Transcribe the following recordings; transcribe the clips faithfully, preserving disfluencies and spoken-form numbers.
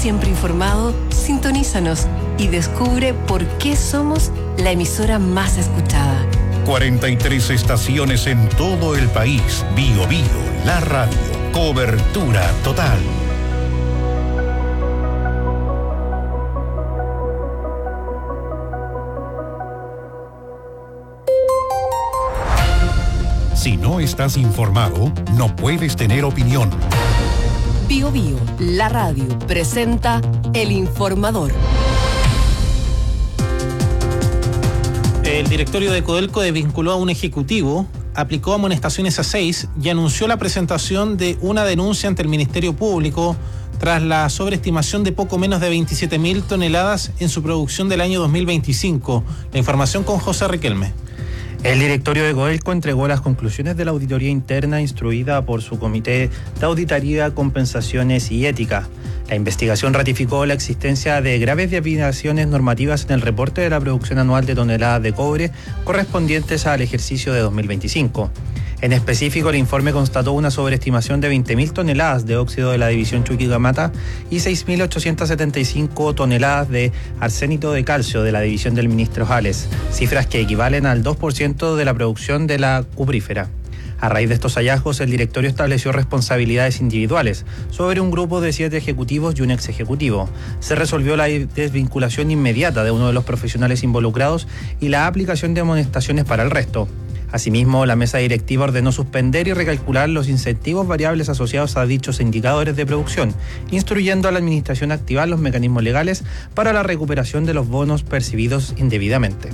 siempre informado, sintonízanos y descubre por qué somos la emisora más escuchada. cuarenta y tres estaciones en todo el país. Bio Bio, la radio. Cobertura total. Si no estás informado, no puedes tener opinión. Bio Bio, la radio, presenta El Informador. El directorio de Codelco desvinculó a un ejecutivo, aplicó amonestaciones a seis y anunció la presentación de una denuncia ante el Ministerio Público tras la sobreestimación de poco menos de veintisiete mil toneladas en su producción del año dos mil veinticinco. La información con José Riquelme. El directorio de Codelco entregó las conclusiones de la auditoría interna instruida por su Comité de Auditoría, Compensaciones y Ética. La investigación ratificó la existencia de graves desviaciones normativas en el reporte de la producción anual de toneladas de cobre correspondientes al ejercicio de dos mil veinticinco. En específico, el informe constató una sobreestimación de veinte mil toneladas de óxido de la división Chuquicamata y seis mil ochocientas setenta y cinco toneladas de arsénito de calcio de la división del ministro Jales, cifras que equivalen al dos por ciento de la producción de la cuprífera. A raíz de estos hallazgos, el directorio estableció responsabilidades individuales sobre un grupo de siete ejecutivos y un ex ejecutivo. Se resolvió la desvinculación inmediata de uno de los profesionales involucrados y la aplicación de amonestaciones para el resto. Asimismo, la mesa directiva ordenó suspender y recalcular los incentivos variables asociados a dichos indicadores de producción, instruyendo a la administración a activar los mecanismos legales para la recuperación de los bonos percibidos indebidamente.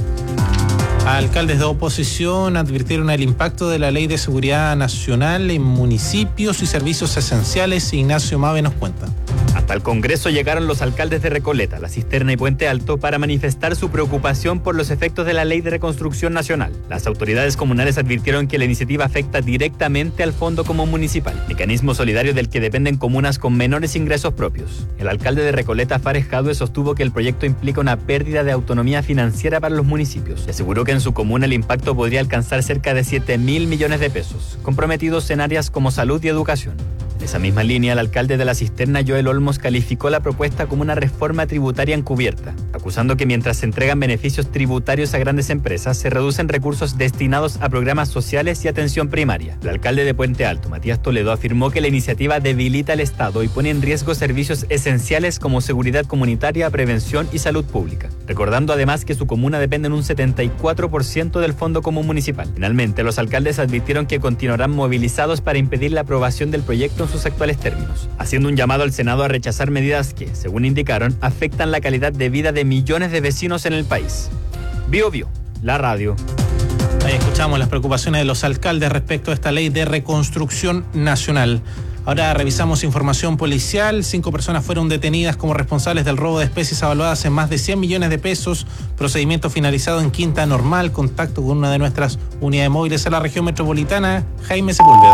Alcaldes de oposición advirtieron el impacto de la Ley de Seguridad Nacional en municipios y servicios esenciales. Ignacio Mave nos cuenta. Hasta el Congreso llegaron los alcaldes de Recoleta, La Cisterna y Puente Alto para manifestar su preocupación por los efectos de la Ley de Reconstrucción Nacional. Las autoridades comunales advirtieron que la iniciativa afecta directamente al Fondo Común Municipal, mecanismo solidario del que dependen comunas con menores ingresos propios. El alcalde de Recoleta, Fares Jadue, sostuvo que el proyecto implica una pérdida de autonomía financiera para los municipios y aseguró que en su comuna el impacto podría alcanzar cerca de siete mil millones de pesos, comprometidos en áreas como salud y educación. En esa misma línea, el alcalde de La Cisterna, Joel Olmos, calificó la propuesta como una reforma tributaria encubierta, acusando que mientras se entregan beneficios tributarios a grandes empresas, se reducen recursos destinados a programas sociales y atención primaria. El alcalde de Puente Alto, Matías Toledo, afirmó que la iniciativa debilita al Estado y pone en riesgo servicios esenciales como seguridad comunitaria, prevención y salud pública, recordando además que su comuna depende en un setenta y cuatro por ciento del Fondo Común Municipal. Finalmente, los alcaldes advirtieron que continuarán movilizados para impedir la aprobación del proyecto en sus actuales términos, haciendo un llamado al Senado a rechazar medidas que, según indicaron, afectan la calidad de vida de millones de vecinos en el país. Bio Bio, la radio. Ahí escuchamos las preocupaciones de los alcaldes respecto a esta Ley de Reconstrucción Nacional. Ahora revisamos información policial. Cinco personas fueron detenidas como responsables del robo de especies avaluadas en más de cien millones de pesos. Procedimiento finalizado en Quinta Normal. Contacto con una de nuestras unidades móviles en la región metropolitana, Jaime Sepúlveda.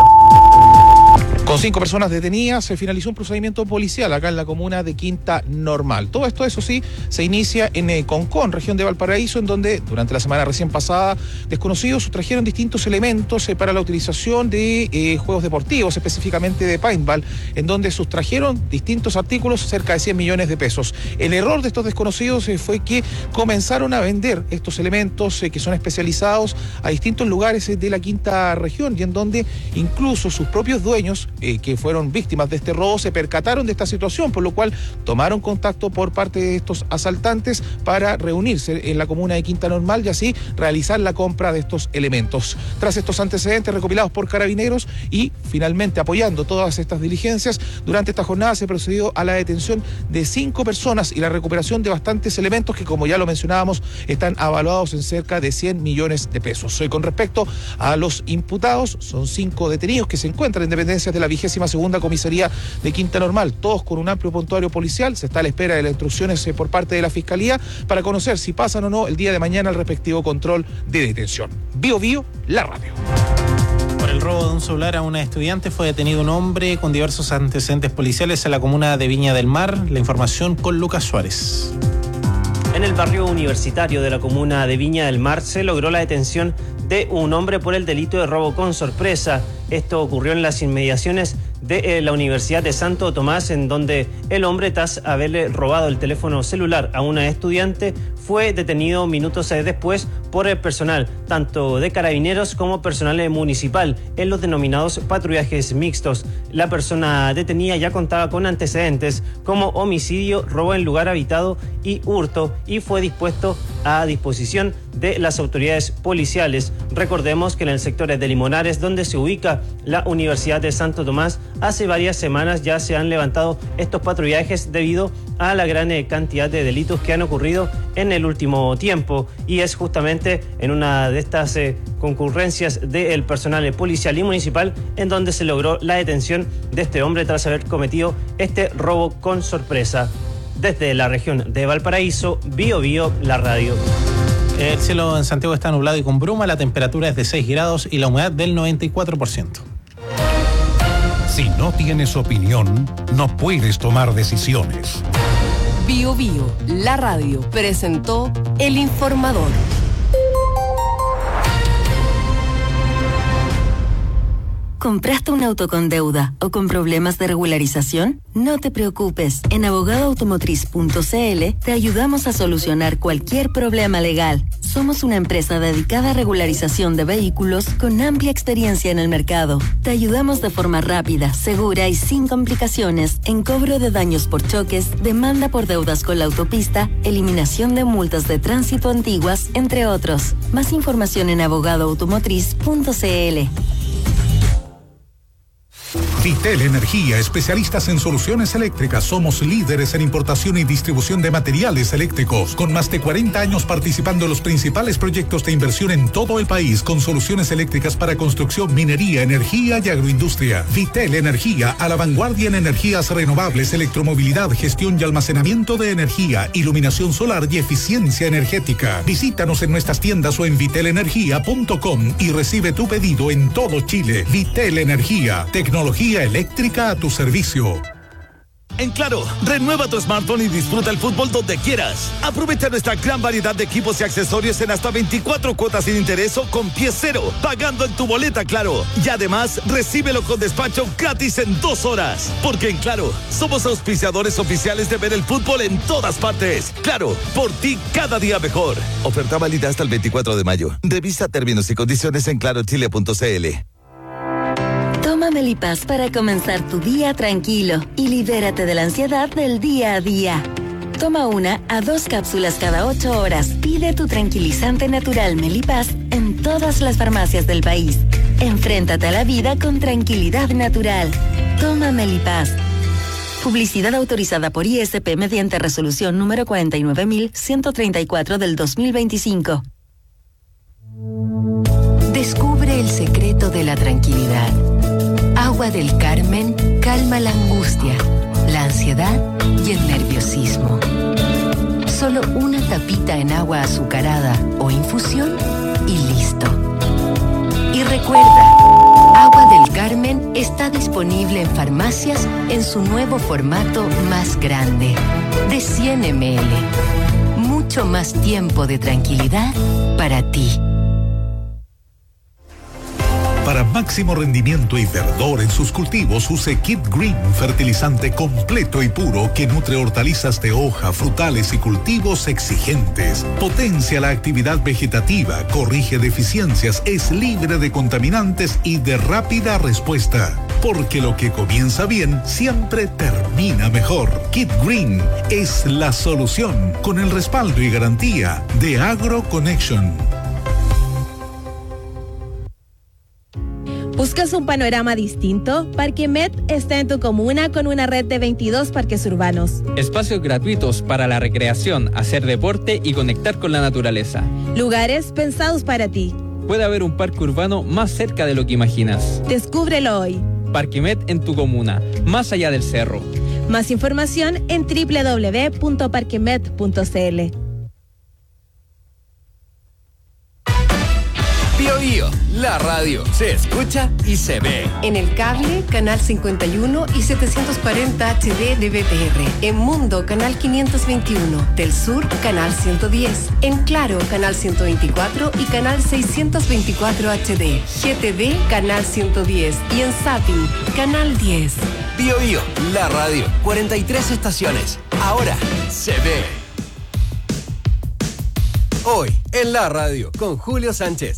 Con cinco personas detenidas se finalizó un procedimiento policial acá en la comuna de Quinta Normal. Todo esto, eso sí, se inicia en eh, Concón, región de Valparaíso, en donde durante la semana recién pasada desconocidos sustrajeron distintos elementos eh, para la utilización de eh, juegos deportivos, específicamente de paintball, en donde sustrajeron distintos artículos, cerca de cien millones de pesos. El error de estos desconocidos eh, fue que comenzaron a vender estos elementos eh, que son especializados a distintos lugares eh, de la quinta región y en donde incluso sus propios dueños Eh, que fueron víctimas de este robo se percataron de esta situación, por lo cual tomaron contacto por parte de estos asaltantes para reunirse en la comuna de Quinta Normal y así realizar la compra de estos elementos. Tras estos antecedentes recopilados por Carabineros y finalmente apoyando todas estas diligencias, durante esta jornada se procedió a la detención de cinco personas y la recuperación de bastantes elementos que, como ya lo mencionábamos, están avaluados en cerca de cien millones de pesos. Con respecto a los imputados, son cinco detenidos que se encuentran en dependencias de la vigésima segunda comisaría de Quinta Normal, todos con un amplio prontuario policial. Se está a la espera de las instrucciones por parte de la Fiscalía para conocer si pasan o no el día de mañana el respectivo control de detención. Bio Bio, la radio. Por el robo de un celular a una estudiante fue detenido un hombre con diversos antecedentes policiales en la comuna de Viña del Mar. La información con Lucas Suárez. En el barrio universitario de la comuna de Viña del Mar se logró la detención de un hombre por el delito de robo con sorpresa. Esto ocurrió en las inmediaciones de eh, la Universidad de Santo Tomás, en donde el hombre, tras haberle robado el teléfono celular a una estudiante, fue detenido minutos eh, después por el personal, tanto de carabineros como personal eh, municipal, en los denominados patrullajes mixtos. La persona detenida ya contaba con antecedentes como homicidio, robo en lugar habitado y hurto, y fue dispuesto a disposición de las autoridades policiales. Recordemos que en el sector de Limonares, donde se ubica la Universidad de Santo Tomás, hace varias semanas ya se han levantado estos patrullajes debido a la gran cantidad de delitos que han ocurrido en el último tiempo, y es justamente en una de estas eh, concurrencias del personal policial y municipal en donde se logró la detención de este hombre tras haber cometido este robo con sorpresa. Desde la región de Valparaíso, Bio Bio, la radio. El cielo en Santiago está nublado y con bruma, la temperatura es de seis grados y la humedad del noventa y cuatro por ciento. Si no tienes opinión, no puedes tomar decisiones. Bio Bio, la radio, presentó El Informador. ¿Compraste un auto con deuda o con problemas de regularización? No te preocupes. En abogado automotriz punto c l te ayudamos a solucionar cualquier problema legal. Somos una empresa dedicada a regularización de vehículos con amplia experiencia en el mercado. Te ayudamos de forma rápida, segura y sin complicaciones en cobro de daños por choques, demanda por deudas con la autopista, eliminación de multas de tránsito antiguas, entre otros. Más información en abogado automotriz punto c l. Vitel Energía, especialistas en soluciones eléctricas. Somos líderes en importación y distribución de materiales eléctricos, con más de cuarenta años participando en los principales proyectos de inversión en todo el país, con soluciones eléctricas para construcción, minería, energía y agroindustria. Vitel Energía, a la vanguardia en energías renovables, electromovilidad, gestión y almacenamiento de energía, iluminación solar y eficiencia energética. Visítanos en nuestras tiendas o en vitel energía punto com y recibe tu pedido en todo Chile. Vitel Energía, tecnología eléctrica a tu servicio. En Claro, renueva tu smartphone y disfruta el fútbol donde quieras. Aprovecha nuestra gran variedad de equipos y accesorios en hasta veinticuatro cuotas sin interés o con pie cero, pagando en tu boleta Claro. Y además, recíbelo con despacho gratis en dos horas. Porque en Claro, somos auspiciadores oficiales de ver el fútbol en todas partes. Claro, por ti cada día mejor. Oferta válida hasta el veinticuatro de mayo. Revisa términos y condiciones en claro chile punto c l. Toma Melipaz para comenzar tu día tranquilo y libérate de la ansiedad del día a día. Toma una a dos cápsulas cada ocho horas. Pide tu tranquilizante natural Melipaz en todas las farmacias del país. Enfréntate a la vida con tranquilidad natural. Toma Melipaz. Publicidad autorizada por I S P mediante resolución número cuarenta y nueve mil ciento treinta y cuatro del dos mil veinticinco. Descubre el secreto de la tranquilidad. Agua del Carmen calma la angustia, la ansiedad y el nerviosismo. Solo una tapita en agua azucarada o infusión y listo. Y recuerda, Agua del Carmen está disponible en farmacias en su nuevo formato más grande, de cien mililitros. Mucho más tiempo de tranquilidad para ti. Para máximo rendimiento y verdor en sus cultivos, use Kid Green, fertilizante completo y puro que nutre hortalizas de hoja, frutales y cultivos exigentes. Potencia la actividad vegetativa, corrige deficiencias, es libre de contaminantes y de rápida respuesta. Porque lo que comienza bien siempre termina mejor. Kid Green es la solución, con el respaldo y garantía de AgroConnection. ¿Buscas un panorama distinto? Parquemet está en tu comuna con una red de veintidós parques urbanos. Espacios gratuitos para la recreación, hacer deporte y conectar con la naturaleza. Lugares pensados para ti. Puede haber un parque urbano más cerca de lo que imaginas. Descúbrelo hoy. Parquemet en tu comuna, más allá del cerro. Más información en doble u doble u doble u punto parquemet punto c l. Bio Bio, la radio se escucha y se ve. En el cable, canal cincuenta y uno y setecientos cuarenta H D de B T R. En Mundo, canal quinientos veintiuno. Del Sur, canal ciento diez. En Claro, canal ciento veinticuatro y canal seiscientos veinticuatro H D. G T D, canal ciento diez. Y en Zapping, canal diez. Bio Bio, la radio, cuarenta y tres estaciones. Ahora se ve. Hoy, en la radio, con Julio Sánchez.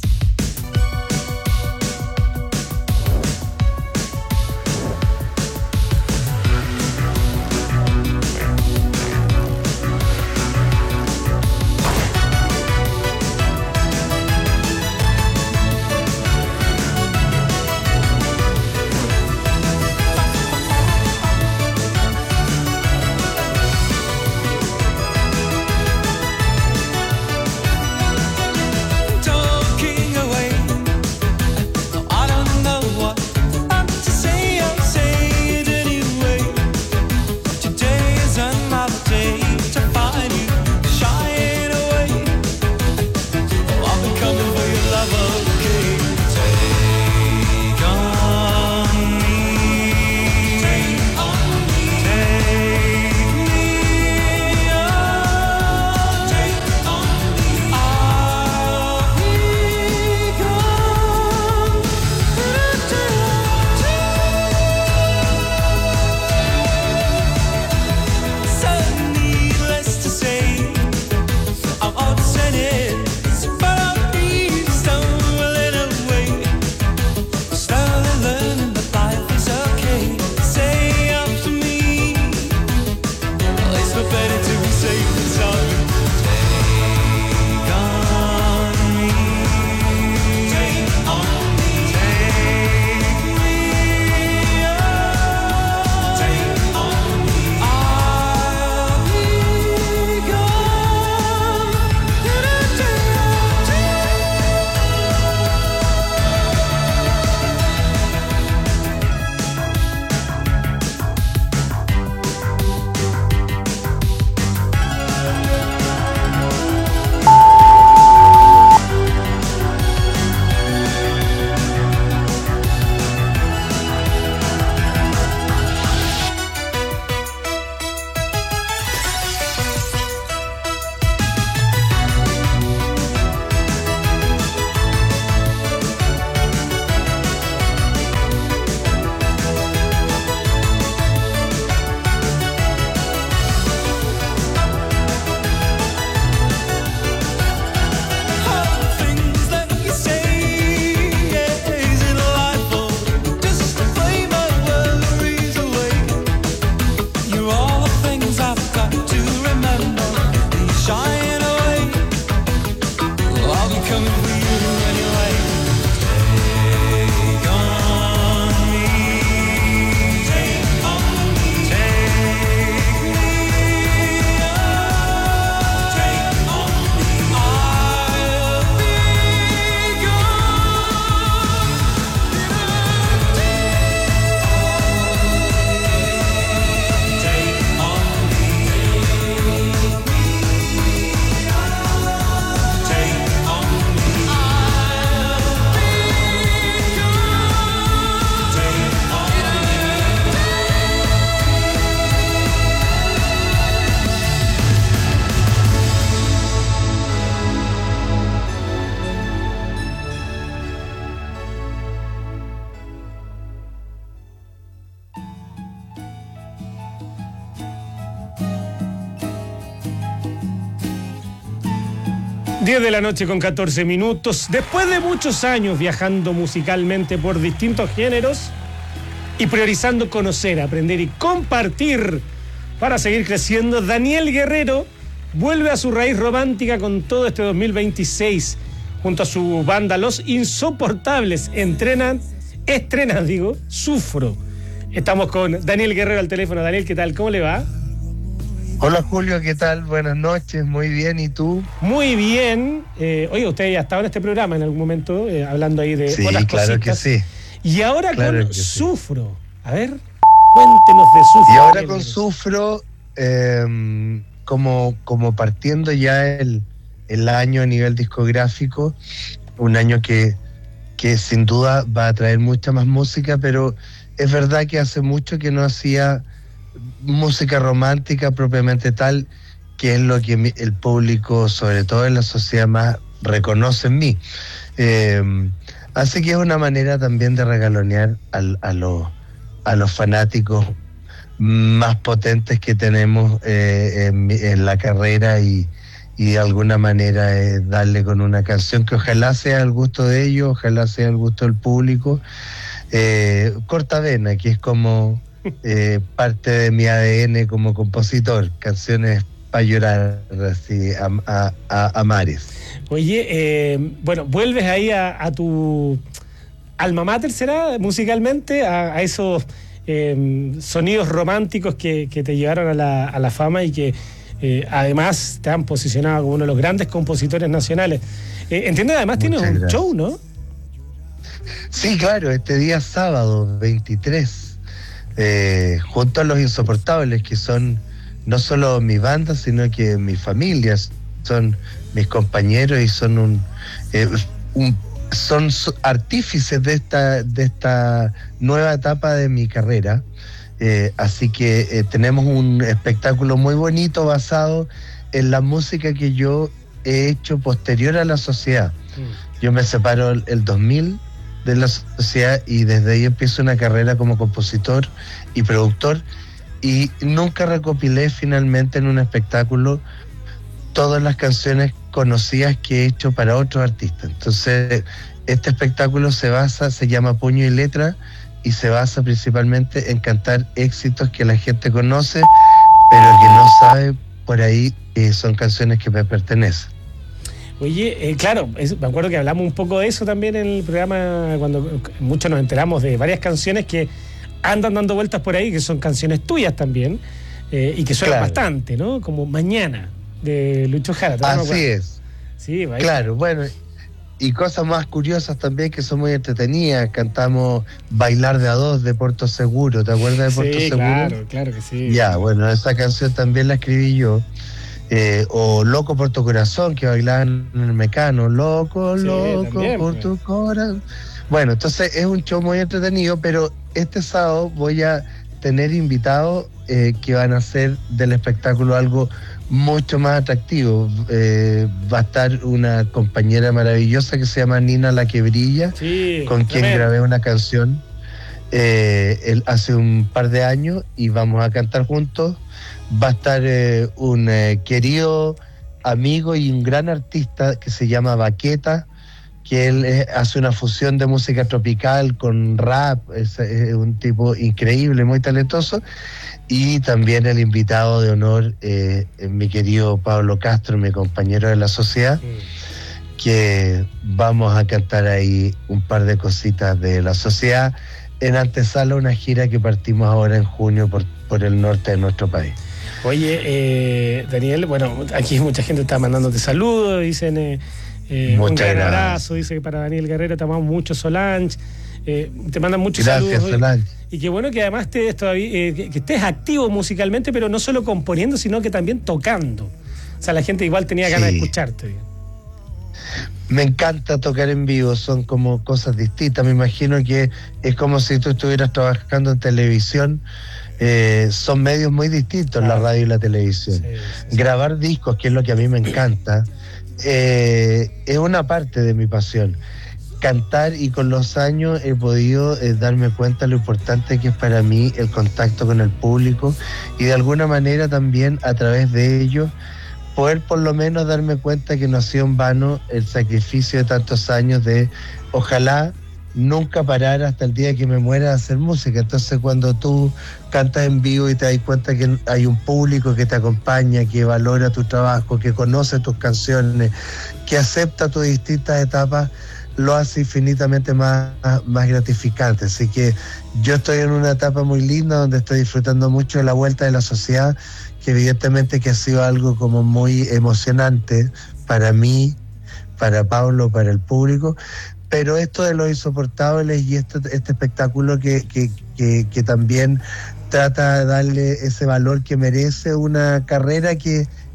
diez de la noche con catorce minutos. Después de muchos años viajando musicalmente por distintos géneros y priorizando conocer, aprender y compartir para seguir creciendo, Daniel Guerrero vuelve a su raíz romántica con todo este dos mil veintiséis. Junto a su banda Los Insoportables entrenan, estrenan, digo, Sufro. Estamos con Daniel Guerrero al teléfono. Daniel, ¿qué tal? ¿Cómo le va? Hola Julio, ¿qué tal? Buenas noches, muy bien, ¿y tú? Muy bien. Eh, oye, usted ya estaba en este programa en algún momento, eh, hablando ahí de sí, otras claro cositas. que sí. Y ahora claro con que Sufro. Sí. A ver, cuéntenos de Sufro. Y ahora con Sufro, eh, como, como partiendo ya el, el año a nivel discográfico, un año que, que sin duda va a traer mucha más música, pero es verdad que hace mucho que no hacía música romántica propiamente tal, que es lo que mi, el público, sobre todo en la sociedad, más reconoce en mí. Eh, así que es una manera también de regalonear al, a, los, a los fanáticos más potentes que tenemos eh, en, en la carrera y, y de alguna manera eh, darle con una canción que ojalá sea al gusto de ellos, ojalá sea al gusto del público. Eh, Cortavena, que es como eh, parte de mi A D N como compositor, canciones para llorar así a, a, a, a mares. Oye, eh, bueno, vuelves ahí a, a tu alma mater, ¿será? Musicalmente, a, a esos eh, sonidos románticos que, que te llevaron a la, a la fama y que eh, además te han posicionado como uno de los grandes compositores nacionales. Eh, entiendo, además tienes un gracias. show, ¿no? Sí, claro, este día sábado veintitrés, eh, junto a Los Insoportables, que son no solo mi banda, sino que mi familia, son mis compañeros y son un, eh, un son artífices de esta de esta nueva etapa de mi carrera. Eh, así que eh, tenemos un espectáculo muy bonito basado en la música que yo he hecho posterior a la sociedad. Mm. Yo me separo el, el dos mil de la sociedad y desde ahí empiezo una carrera como compositor y productor, y nunca recopilé finalmente en un espectáculo todas las canciones conocidas que he hecho para otros artistas. Entonces este espectáculo se basa, se llama Puño y Letra, y se basa principalmente en cantar éxitos que la gente conoce pero que no sabe por ahí que son canciones que me pertenecen. Oye, eh, claro, es, me acuerdo que hablamos un poco de eso también en el programa, cuando muchos nos enteramos de varias canciones que andan dando vueltas por ahí, que son canciones tuyas también, eh, y que suenan claro. bastante, ¿no? Como Mañana, de Lucho Jara. Así es. Sí, vaya. Claro, bueno, y cosas más curiosas también que son muy entretenidas. Cantamos Bailar de a dos de Puerto Seguro, ¿te acuerdas de Puerto sí, Seguro? Claro, claro que sí. Ya, bueno, esa canción también la escribí yo. Eh, o Loco por tu corazón, que bailaban en el Mecano, loco, sí, loco también, por pues. tu corazón. Bueno, entonces es un show muy entretenido, pero este sábado voy a tener invitados eh, que van a hacer del espectáculo algo mucho más atractivo. Eh, va a estar una compañera maravillosa que se llama Nina La Que Brilla, sí, con quien tremendo. grabé una canción eh, él, hace un par de años, y vamos a cantar juntos. Va a estar eh, un eh, querido amigo y un gran artista que se llama Baqueta, que él eh, hace una fusión de música tropical con rap. Es, es un tipo increíble, muy talentoso. Y también el invitado de honor, eh, mi querido Pablo Castro, mi compañero de la sociedad, mm. que vamos a cantar ahí un par de cositas de la sociedad en antesala una gira que partimos ahora en junio por, por el norte de nuestro país. Oye, eh, Daniel, bueno, aquí mucha gente está mandándote saludos, dicen eh, eh, un gran abrazo, dice que para Daniel Guerrero te amamos mucho, Solange, eh, te mandan muchos Gracias, saludos. Solange. Y qué bueno que además estés, todavía, eh, que, que estés activo musicalmente, pero no solo componiendo, sino que también tocando. O sea, la gente igual tenía ganas sí. de escucharte. Me encanta tocar en vivo, son como cosas distintas. Me imagino que es como si tú estuvieras trabajando en televisión. Eh, son medios muy distintos, claro. La radio y la televisión. Sí, sí, sí. Grabar discos, que es lo que a mí me encanta, eh, es una parte de mi pasión. Cantar, y con los años he podido eh, darme cuenta de lo importante que es para mí el contacto con el público, y de alguna manera también a través de ello poder por lo menos darme cuenta que no ha sido en vano el sacrificio de tantos años de ojalá nunca parar hasta el día que me muera de hacer música. Entonces cuando tú cantas en vivo y te das cuenta que hay un público que te acompaña, que valora tu trabajo, que conoce tus canciones, que acepta tus distintas etapas, lo hace infinitamente más, más gratificante. Así que yo estoy en una etapa muy linda donde estoy disfrutando mucho de la vuelta de la sociedad, que evidentemente que ha sido algo como muy emocionante para mí, para Pablo, para el público. Pero esto de Los Insoportables y este, este espectáculo que, que, que, que también trata de darle ese valor que merece una carrera que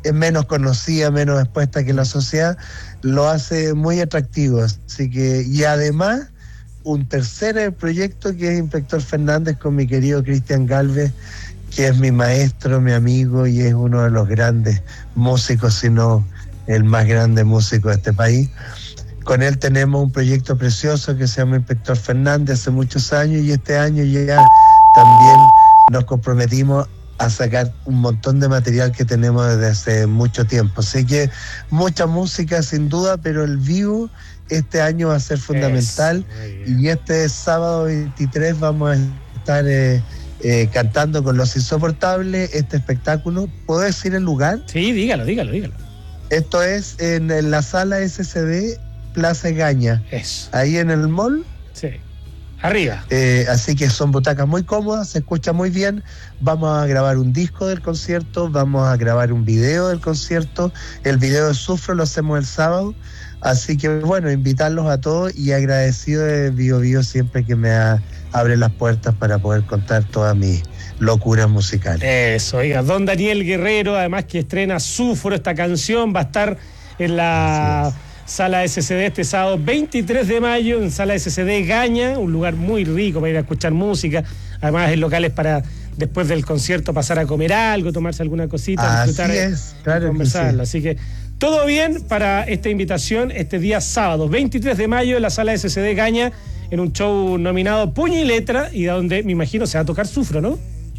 es menos conocida, menos expuesta que la sociedad, lo hace muy atractivo. Así que, y además, un tercer proyecto que es Inspector Fernández con mi querido Cristian Galvez, que es mi maestro, mi amigo y es uno de los grandes músicos, si no el más grande músico de este país. Con él tenemos un proyecto precioso que se llama Inspector Fernández hace muchos años, y este año ya también nos comprometimos a sacar un montón de material que tenemos desde hace mucho tiempo. Así que mucha música sin duda, pero el vivo este año va a ser fundamental. Y este sábado veintitrés vamos a estar eh, eh, cantando con Los Insoportables este espectáculo. ¿Puedo decir el lugar? Sí, dígalo, dígalo, dígalo. Esto es en, en la sala S C D Plaza Gaña. Eso. Ahí en el mall. Sí. Arriba. Eh, así que son butacas muy cómodas, se escucha muy bien. Vamos a grabar un disco del concierto, vamos a grabar un video del concierto. El video de Sufro lo hacemos el sábado. Así que bueno, invitarlos a todos y agradecido de Bio Bio siempre que me ha, abre las puertas para poder contar todas mis locuras musicales. Eso, oiga, don Daniel Guerrero, además que estrena Sufro, esta canción va a estar en la Sala S C D este sábado veintitrés de mayo, en Sala S C D Gaña, un lugar muy rico para ir a escuchar música, además hay locales para después del concierto pasar a comer algo, tomarse alguna cosita, disfrutar, así es, claro, conversarlo, que sí. Así que todo bien para esta invitación este día sábado veintitrés de mayo en la Sala S C D Gaña, en un show nominado Puño y Letra, y donde me imagino se va a tocar Sufro, ¿no?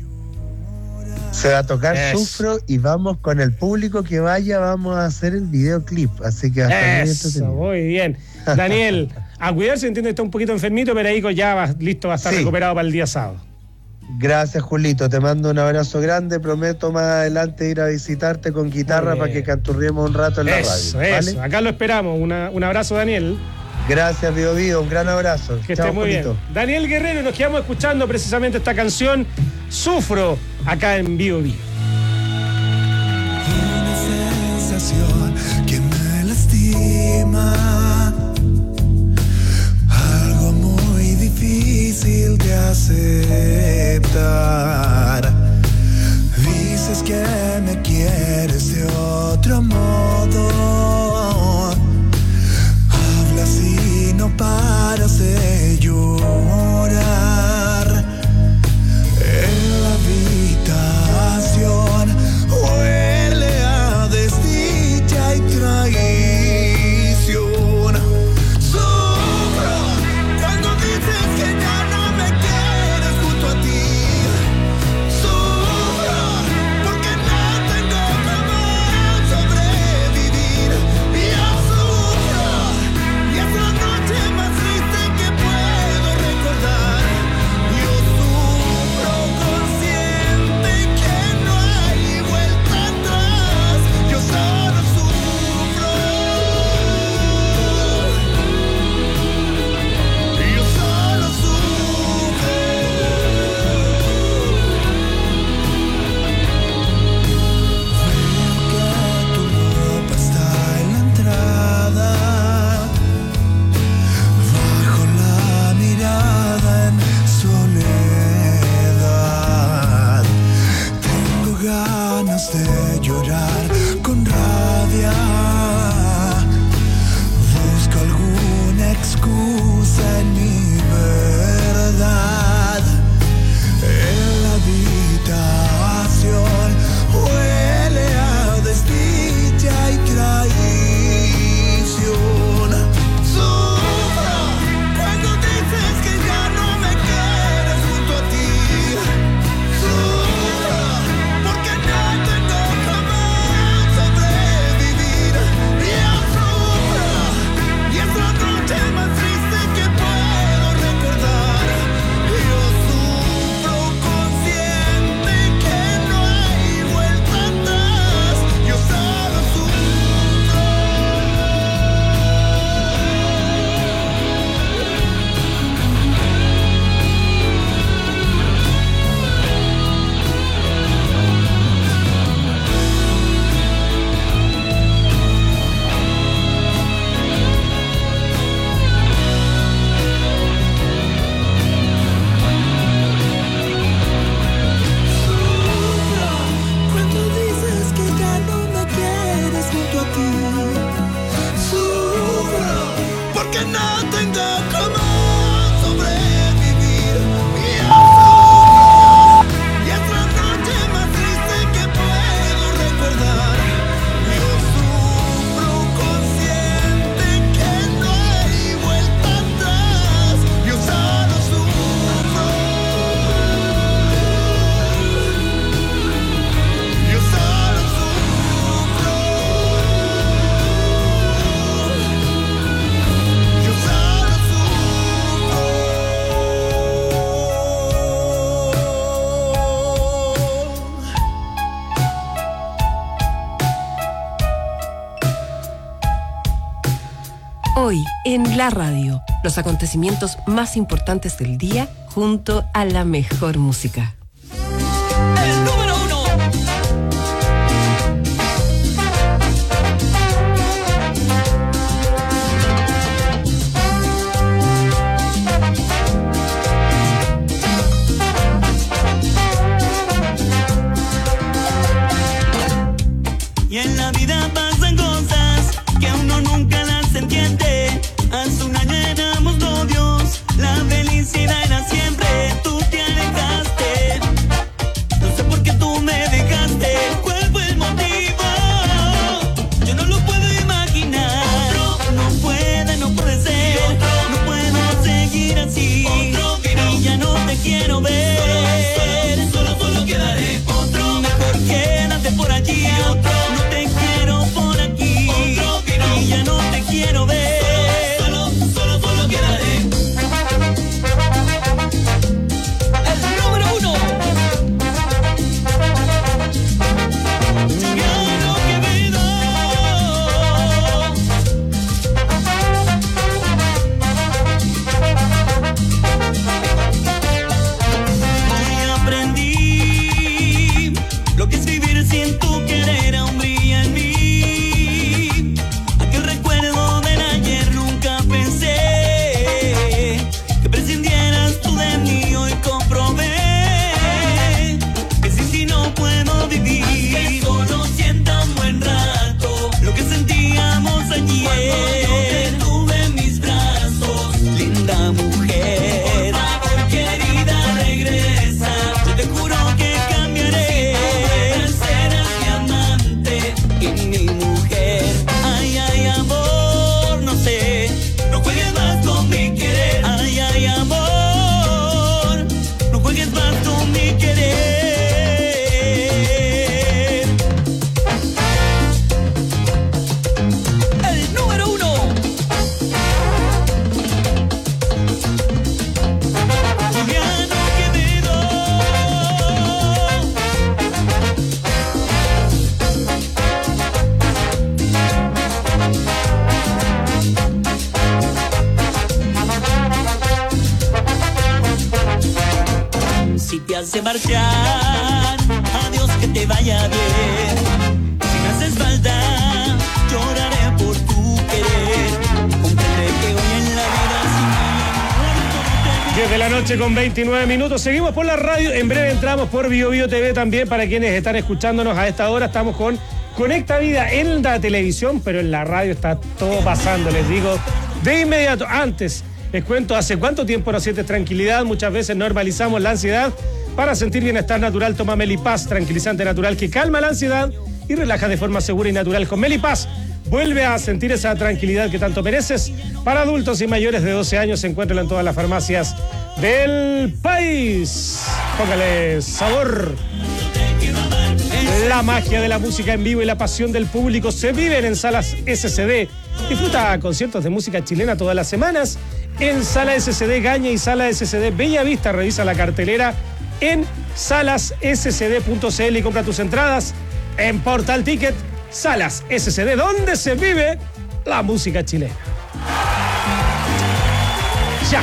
Se va a tocar Eso. Sufro y vamos con el público que vaya, vamos a hacer el videoclip, así que hasta Eso, muy bien. Daniel, a cuidarse, entiendo que está un poquito enfermito, pero ahí ya va, listo, va a estar sí. recuperado para el día sábado. Gracias, Julito, te mando un abrazo grande, prometo más adelante ir a visitarte con guitarra para que canturriemos un rato en la eso, radio. Eso, ¿vale? Acá lo esperamos, Una, un abrazo, Daniel. Gracias, Bio Bio, un gran abrazo. Que Chao, esté muy Julito. bien. Daniel Guerrero, nos quedamos escuchando precisamente esta canción, Sufro, acá en Bio Bio. Una sensación que me lastima, algo muy difícil de aceptar. Dices que me quieres de otro modo, hablas y no paras de llorar. En la habitación huele a desdicha y traición. Sufro cuando dices que ya no me quieres junto a ti. Sufro porque no tengo cómo sobrevivir. Y yo sufro, y es la noche más triste que puedo recordar. que no tengo cómo sobrevivir. Y eso, y es la noche más triste que puedo recordar. Yo sufro consciente que no hay vuelta atrás. Yo solo sufro. Yo solo sufro. Yo solo Hoy en la radio, los acontecimientos más importantes del día junto a la mejor música. El número uno. Y en la vida pasan cosas que uno nunca las entiende. Hace un año éramos novios, la felicidad era siempre. Tú te alejaste, no sé por qué tú me dejaste. ¿Cuál fue el motivo? Yo no lo puedo imaginar. No puede, no puede ser. No puedo seguir así. Y ya no te quiero ver. Solo, solo, solo quedaré. Otro mejor quédate por allí. No te quiero por aquí. Y ya no te quiero ver. Solo, solo, solo quedaré. El número uno. Juliano Quevedo. Hoy aprendí lo que es vivir sin tu querer, aún brilla en mí. Aquel recuerdo del ayer, nunca pensé que prescindieras tú de mí. Hoy comprobé que sin ti no puedo vivir. Que solo sienta un buen rato lo que sentíamos ayer. Cuando te tuve en mis brazos, linda mujer. Por favor, querida, regresa. Yo te juro que cambiaré. Serás mi amante y mi mujer. Ay, ay, amor, no sé. No juegues más con mi querer. Ay, ay, amor, no juegues más con mi querer. El número uno. Juliano Quevedo. Si te hace marchar, adiós, que te vaya bien. Si me haces falta, lloraré por tu querer. Comprende que hoy en la vida sin amor diez de la noche con veintinueve minutos. Seguimos por la radio. En breve entramos por Bio Bio T V también para quienes están escuchándonos a esta hora. Estamos con Conecta Vida en la televisión, pero en la radio está todo pasando, les digo. De inmediato, antes, les cuento hace cuánto tiempo no sientes tranquilidad. Muchas veces normalizamos la ansiedad. Para sentir bienestar natural, toma Melipaz, tranquilizante natural que calma la ansiedad y relaja de forma segura y natural. Con Melipaz, vuelve a sentir esa tranquilidad que tanto mereces. Para adultos y mayores de doce años, se encuentra en todas las farmacias del país. Póngale sabor. La magia de la música en vivo y la pasión del público se viven en Salas S C D. Disfruta conciertos de música chilena todas las semanas en Sala S C D Gaña y Sala S C D Bella Vista. Revisa la cartelera en salas s c d punto c l y compra tus entradas en Portal Ticket. Salas S C D, donde se vive la música chilena. Ya.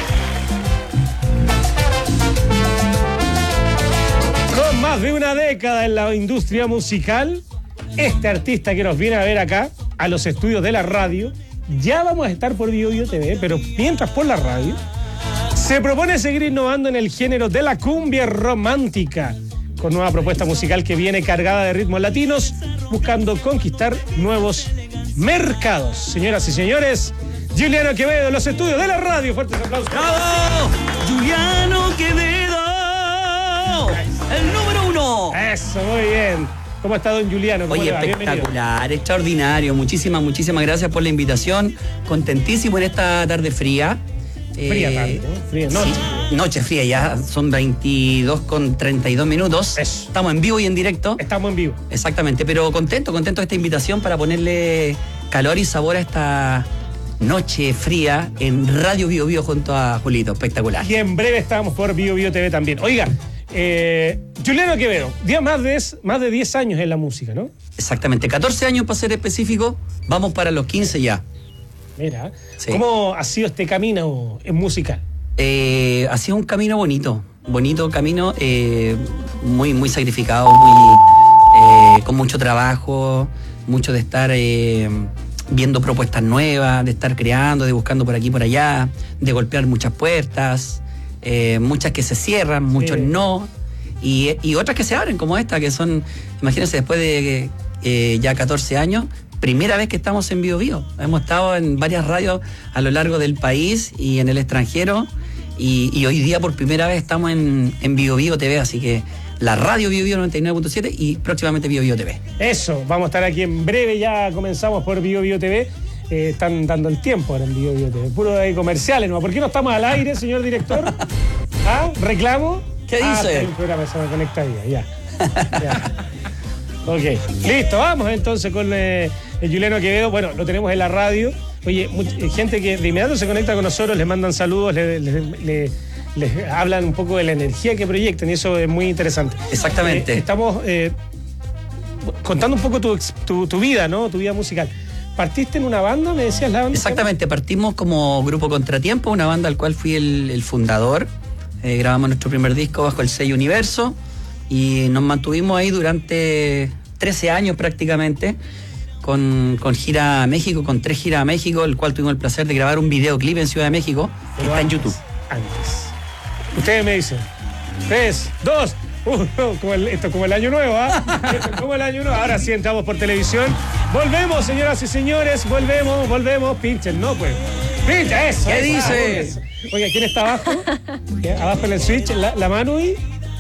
Con más de una década en la industria musical, este artista que nos viene a ver acá, a los estudios de la radio, ya vamos a estar por Bio Bio T V, pero mientras por la radio, se propone seguir innovando en el género de la cumbia romántica, con nueva propuesta musical que viene cargada de ritmos latinos, buscando conquistar nuevos mercados. Señoras y señores, Juliano Quevedo en los estudios de la radio. Fuertes aplausos. ¡Bravo! Juliano Quevedo, el número uno. Eso, muy bien. ¿Cómo está don Juliano? ¿Cómo Oye, le va? espectacular, Bienvenido. Extraordinario. Muchísimas, muchísimas gracias por la invitación. Contentísimo en esta tarde fría. Fría eh, tarde, ¿no? Fría noche. Sí, noche fría, ya son veintidós con treinta y dos minutos. Eso. Estamos en vivo y en directo. Estamos en vivo. Exactamente, pero contento, contento de esta invitación para ponerle calor y sabor a esta noche fría en Radio Bio Bio junto a Julito. Espectacular. Y en breve estamos por Bio Bio T V también. Oiga, eh, Juliano Quevedo, día más de, más de diez años en la música, ¿no? Exactamente, catorce años para ser específico, vamos para los quince ya. Mira, Sí. ¿cómo ha sido este camino en musical? Eh, ha sido un camino bonito, bonito camino, eh, muy, muy sacrificado, muy, eh, con mucho trabajo, mucho de estar eh, viendo propuestas nuevas, de estar creando, de buscando por aquí y por allá, de golpear muchas puertas, eh, muchas que se cierran, muchos Sí. no, y, y otras que se abren, como esta, que son, imagínense, después de eh, ya catorce años, primera vez que estamos en Bio Bio. Hemos estado en varias radios a lo largo del país y en el extranjero, y, y hoy día por primera vez estamos en, en Bio Bio T V, así que la radio Bio Bio noventa y nueve punto siete y próximamente Bio Bio T V. Eso, vamos a estar aquí en breve, ya comenzamos por Bio Bio T V. Eh, están dando el tiempo ahora en Bio Bio T V. Puro de comerciales, ¿no? ¿Por qué no estamos al aire, señor director? ¿Ah? ¿Reclamo? ¿Qué Ah, dice? está en el programa, se me conecta ahí, ya. ya. Ok, listo, vamos entonces con eh, el Juliano Quevedo. Bueno, lo tenemos en la radio. Oye, mucha, gente que de inmediato se conecta con nosotros, les mandan saludos, le, le, le, les hablan un poco de la energía que proyectan y eso es muy interesante. Exactamente. Eh, estamos eh, contando un poco tu, tu, tu vida, ¿no? Tu vida musical. ¿Partiste en una banda? ¿Me decías la banda? Exactamente, partimos como Grupo Contratiempo, una banda al cual fui el, el fundador. Eh, grabamos nuestro primer disco bajo el sello Universo y nos mantuvimos ahí durante trece años prácticamente, con, con gira a México, con tres giras a México, el cual tuvimos el placer de grabar un videoclip en Ciudad de México, que Pero está en antes, YouTube. Antes. Ustedes me dicen, tres, dos, uno, como el, esto es como el año nuevo, ¿ah? Esto es como el año nuevo. Ahora sí entramos por televisión. Volvemos, señoras y señores, volvemos, volvemos. Pinchen, no, pues. Pincha, eso. ¿Qué eso, dice? eso. Oiga, ¿quién está abajo? Abajo en el switch, la, la Manu y...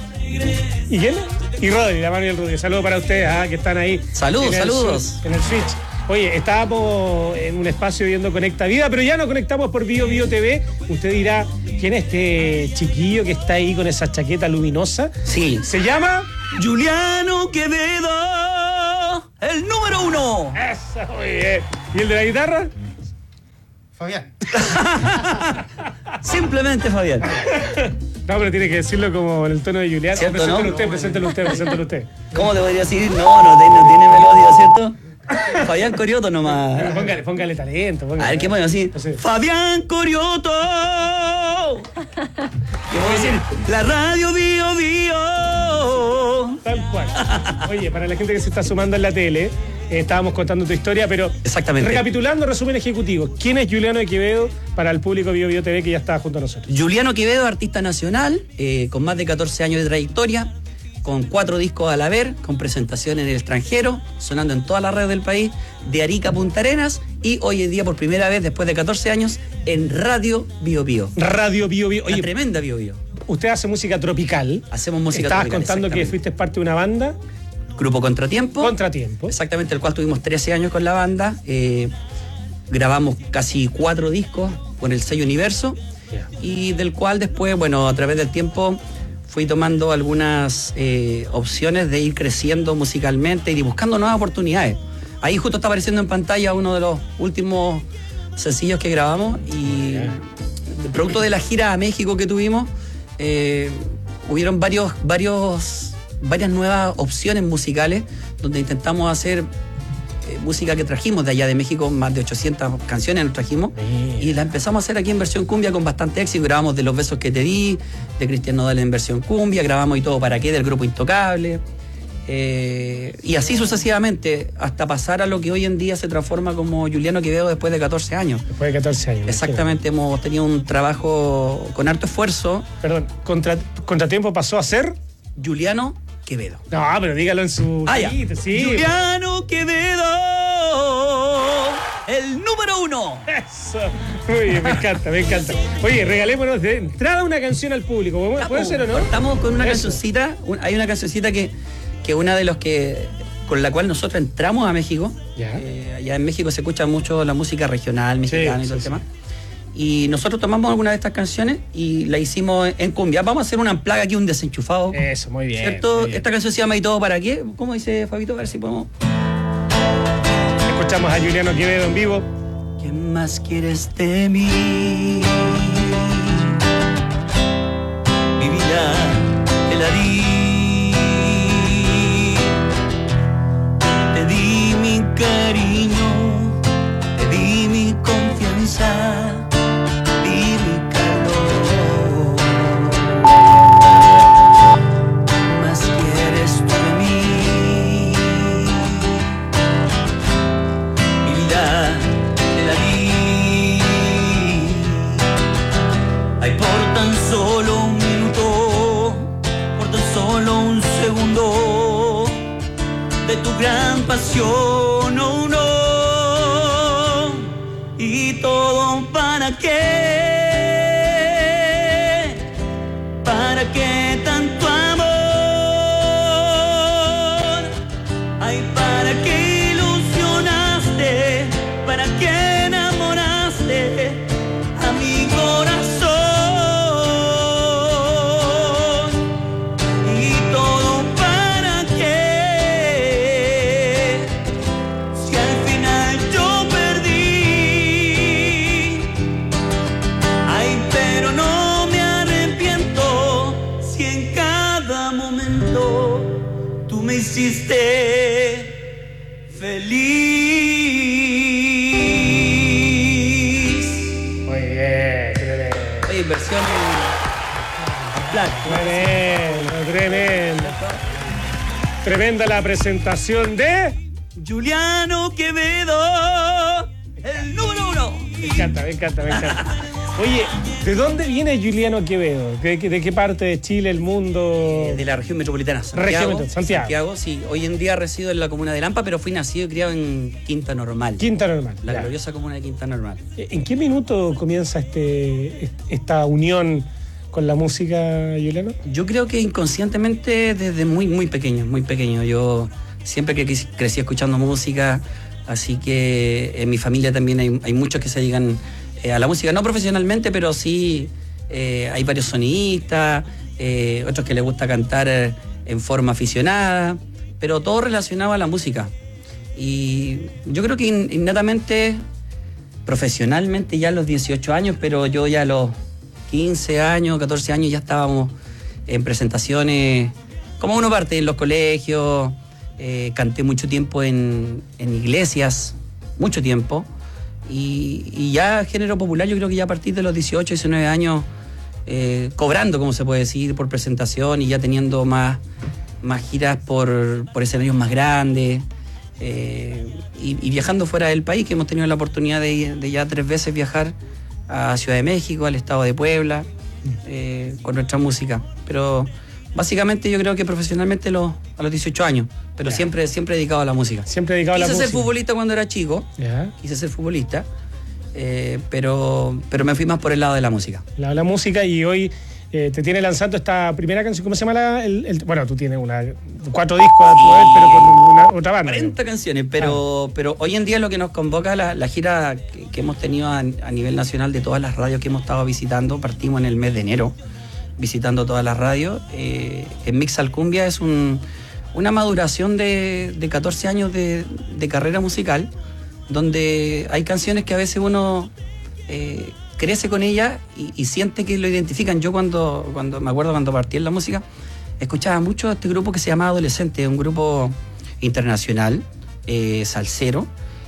¿Y quién? Y Rodri, la Manu y el Rodri. Saludos para ustedes, ¿ah? Que están ahí. Saludos, en el saludos. switch, en el switch. Oye, estábamos en un espacio viendo Conecta Vida, pero ya nos conectamos por Bio Bio T V. Usted dirá, ¿quién es este chiquillo que está ahí con esa chaqueta luminosa? Sí. Se llama Juliano Quevedo, el número uno. Eso, muy bien. ¿Y el de la guitarra? Fabián. Simplemente Fabián. No, pero tiene que decirlo como en el tono de Juliano. ¿Cierto, Preséntelo no? usted, preséntelo usted, preséntelo usted. ¿Cómo te podría decir? No, no tiene, no tiene melodía, ¿cierto? Fabián Corioto nomás. Pero póngale, póngale talento. Póngale. A ver, ¿qué podemos decir? No sé. Fabián Corioto. ¿Qué puedo decir? La radio Bio Bio. Tal cual. Oye, para la gente que se está sumando en la tele, eh, estábamos contando tu historia, pero Exactamente. recapitulando, resumen ejecutivo. ¿Quién es Juliano Quevedo para el público Bio Bio T V que ya está junto a nosotros? Juliano Quevedo, artista nacional, eh, con más de catorce años de trayectoria, con cuatro discos al haber, con presentaciones en el extranjero, sonando en todas las redes del país, de Arica a Punta Arenas, y hoy en día por primera vez, después de catorce años, en Radio Bio Bio. Radio Bio Bio. Una Oye, tremenda Bio Bio. usted hace música tropical. Hacemos música Estabas tropical, contando que exactamente. fuiste parte de una banda. Grupo Contratiempo. Contratiempo. Exactamente, el cual tuvimos trece años con la banda. Eh, grabamos casi cuatro discos con el sello Universo. Yeah. Y del cual después, bueno, a través del tiempo fui tomando algunas eh, opciones de ir creciendo musicalmente y buscando nuevas oportunidades. Ahí justo está apareciendo en pantalla uno de los últimos sencillos que grabamos y producto de la gira a México que tuvimos, eh, hubieron varios, varios, varias nuevas opciones musicales donde intentamos hacer eh, música que trajimos de allá de México, más de ochocientas canciones nos trajimos y la empezamos a hacer aquí en versión cumbia con bastante éxito. Grabamos De los besos que te di, de Cristian Nodal en versión cumbia, grabamos Y todo para qué del grupo Intocable. Eh, y así sucesivamente, hasta pasar a lo que hoy en día se transforma como Juliano Quevedo después de catorce años. Después de catorce años. Exactamente, hemos tenido un trabajo con harto esfuerzo. Perdón, contra, Contratiempo pasó a ser Juliano Quevedo. No, pero dígalo en su. Ah, ya. Sí. Juliano Quevedo, el número número uno. Eso. Muy bien, me encanta, me encanta. Oye, regalémonos de entrada una canción al público. ¿Puede, ¿puede ser o no? Estamos con una Eso. cancioncita. un- Hay una cancioncita que, que una de los que. con la cual nosotros entramos a México. Ya. Eh, allá en México se escucha mucho la música regional, mexicana Sí, y todo sí, el tema. Y nosotros tomamos alguna de estas canciones y la hicimos en cumbia. Vamos a hacer una amplaga aquí, un desenchufado. Eso, muy bien. ¿Cierto? muy bien. Esta canción se llama ¿Y todo para qué? ¿Cómo dice Fabito? A ver si podemos. Escuchamos a Juliano Quevedo en vivo. ¿Qué más quieres de mí? Mi vida te la di. Te di mi cariño, te di mi confianza, te di mi calor. ¿Qué más quieres tú de mí? Mi vida te la di. Ay, por tan solo un minuto, por tan solo un segundo de tu gran pasión, oh no. Y todo para qué, para qué tanto amor. Ay, para qué ilusionaste, para qué enamoraste a mi corazón. Y todo para qué, si al final yo perdí. Ay, pero no me arrepiento si en cada momento tú me hiciste feliz. Muy bien, tremendo. Oye, versión black. Tremendo, tremendo. Tremenda la presentación de Juliano Quevedo, el número uno. Me encanta, me encanta, me encanta. Oye, ¿de dónde viene Juliano Quevedo? ¿De, qué- de qué parte de Chile, el mundo? De la región metropolitana, Región Santiago. metro- Santiago. Santiago, sí. Hoy en día resido en la comuna de Lampa, pero fui nacido y criado en Quinta Normal. Quinta Normal. La ya. gloriosa comuna de Quinta Normal. ¿En qué minuto comienza este, est- esta unión con la música, Juliano? Yo creo que inconscientemente desde muy, muy pequeño, muy pequeño. Yo siempre que quis- crecí escuchando música, así que en mi familia también hay, hay muchos que se dedican eh, a la música, no profesionalmente, pero sí eh, hay varios sonistas, eh, otros que les gusta cantar eh, en forma aficionada, pero todo relacionado a la música. Y yo creo que in- innatamente, profesionalmente ya a los dieciocho años, pero yo ya a los quince años, catorce años ya estábamos en presentaciones, como uno parte en los colegios, eh, canté mucho tiempo en, en iglesias, mucho tiempo, y, y ya género popular yo creo que ya a partir de los dieciocho, diecinueve años, eh, cobrando, como se puede decir, por presentación y ya teniendo más, más giras por, por escenarios más grandes, eh, y, y viajando fuera del país, que hemos tenido la oportunidad de, de ya tres veces viajar a Ciudad de México, al estado de Puebla, eh, con nuestra música. Pero básicamente yo creo que profesionalmente los, a los dieciocho años, pero Ya. siempre, siempre dedicado a la música. Siempre dedicado a la Quise ser música. futbolista cuando era chico, Ya. quise ser futbolista, eh, pero, pero me fui más por el lado de la música. La, la música y hoy eh, te tiene lanzando esta primera canción. ¿Cómo se llama la, el, el- bueno, tú tienes una, cuatro discos a tu vez, pero con una, otra banda. cuarenta canciones, pero, pero hoy en día lo que nos convoca la, la gira que, que hemos tenido a, a nivel nacional de todas las radios que hemos estado visitando, partimos en el mes de enero visitando todas las radios. Eh, en Mix al Cumbia es un, una maduración de, de catorce años de, de carrera musical, donde hay canciones que a veces uno eh, crece con ellas y, y siente que lo identifican. Yo cuando, cuando me acuerdo cuando partí en la música, escuchaba mucho a este grupo que se llamaba Adolescente, un grupo internacional, eh, salsero,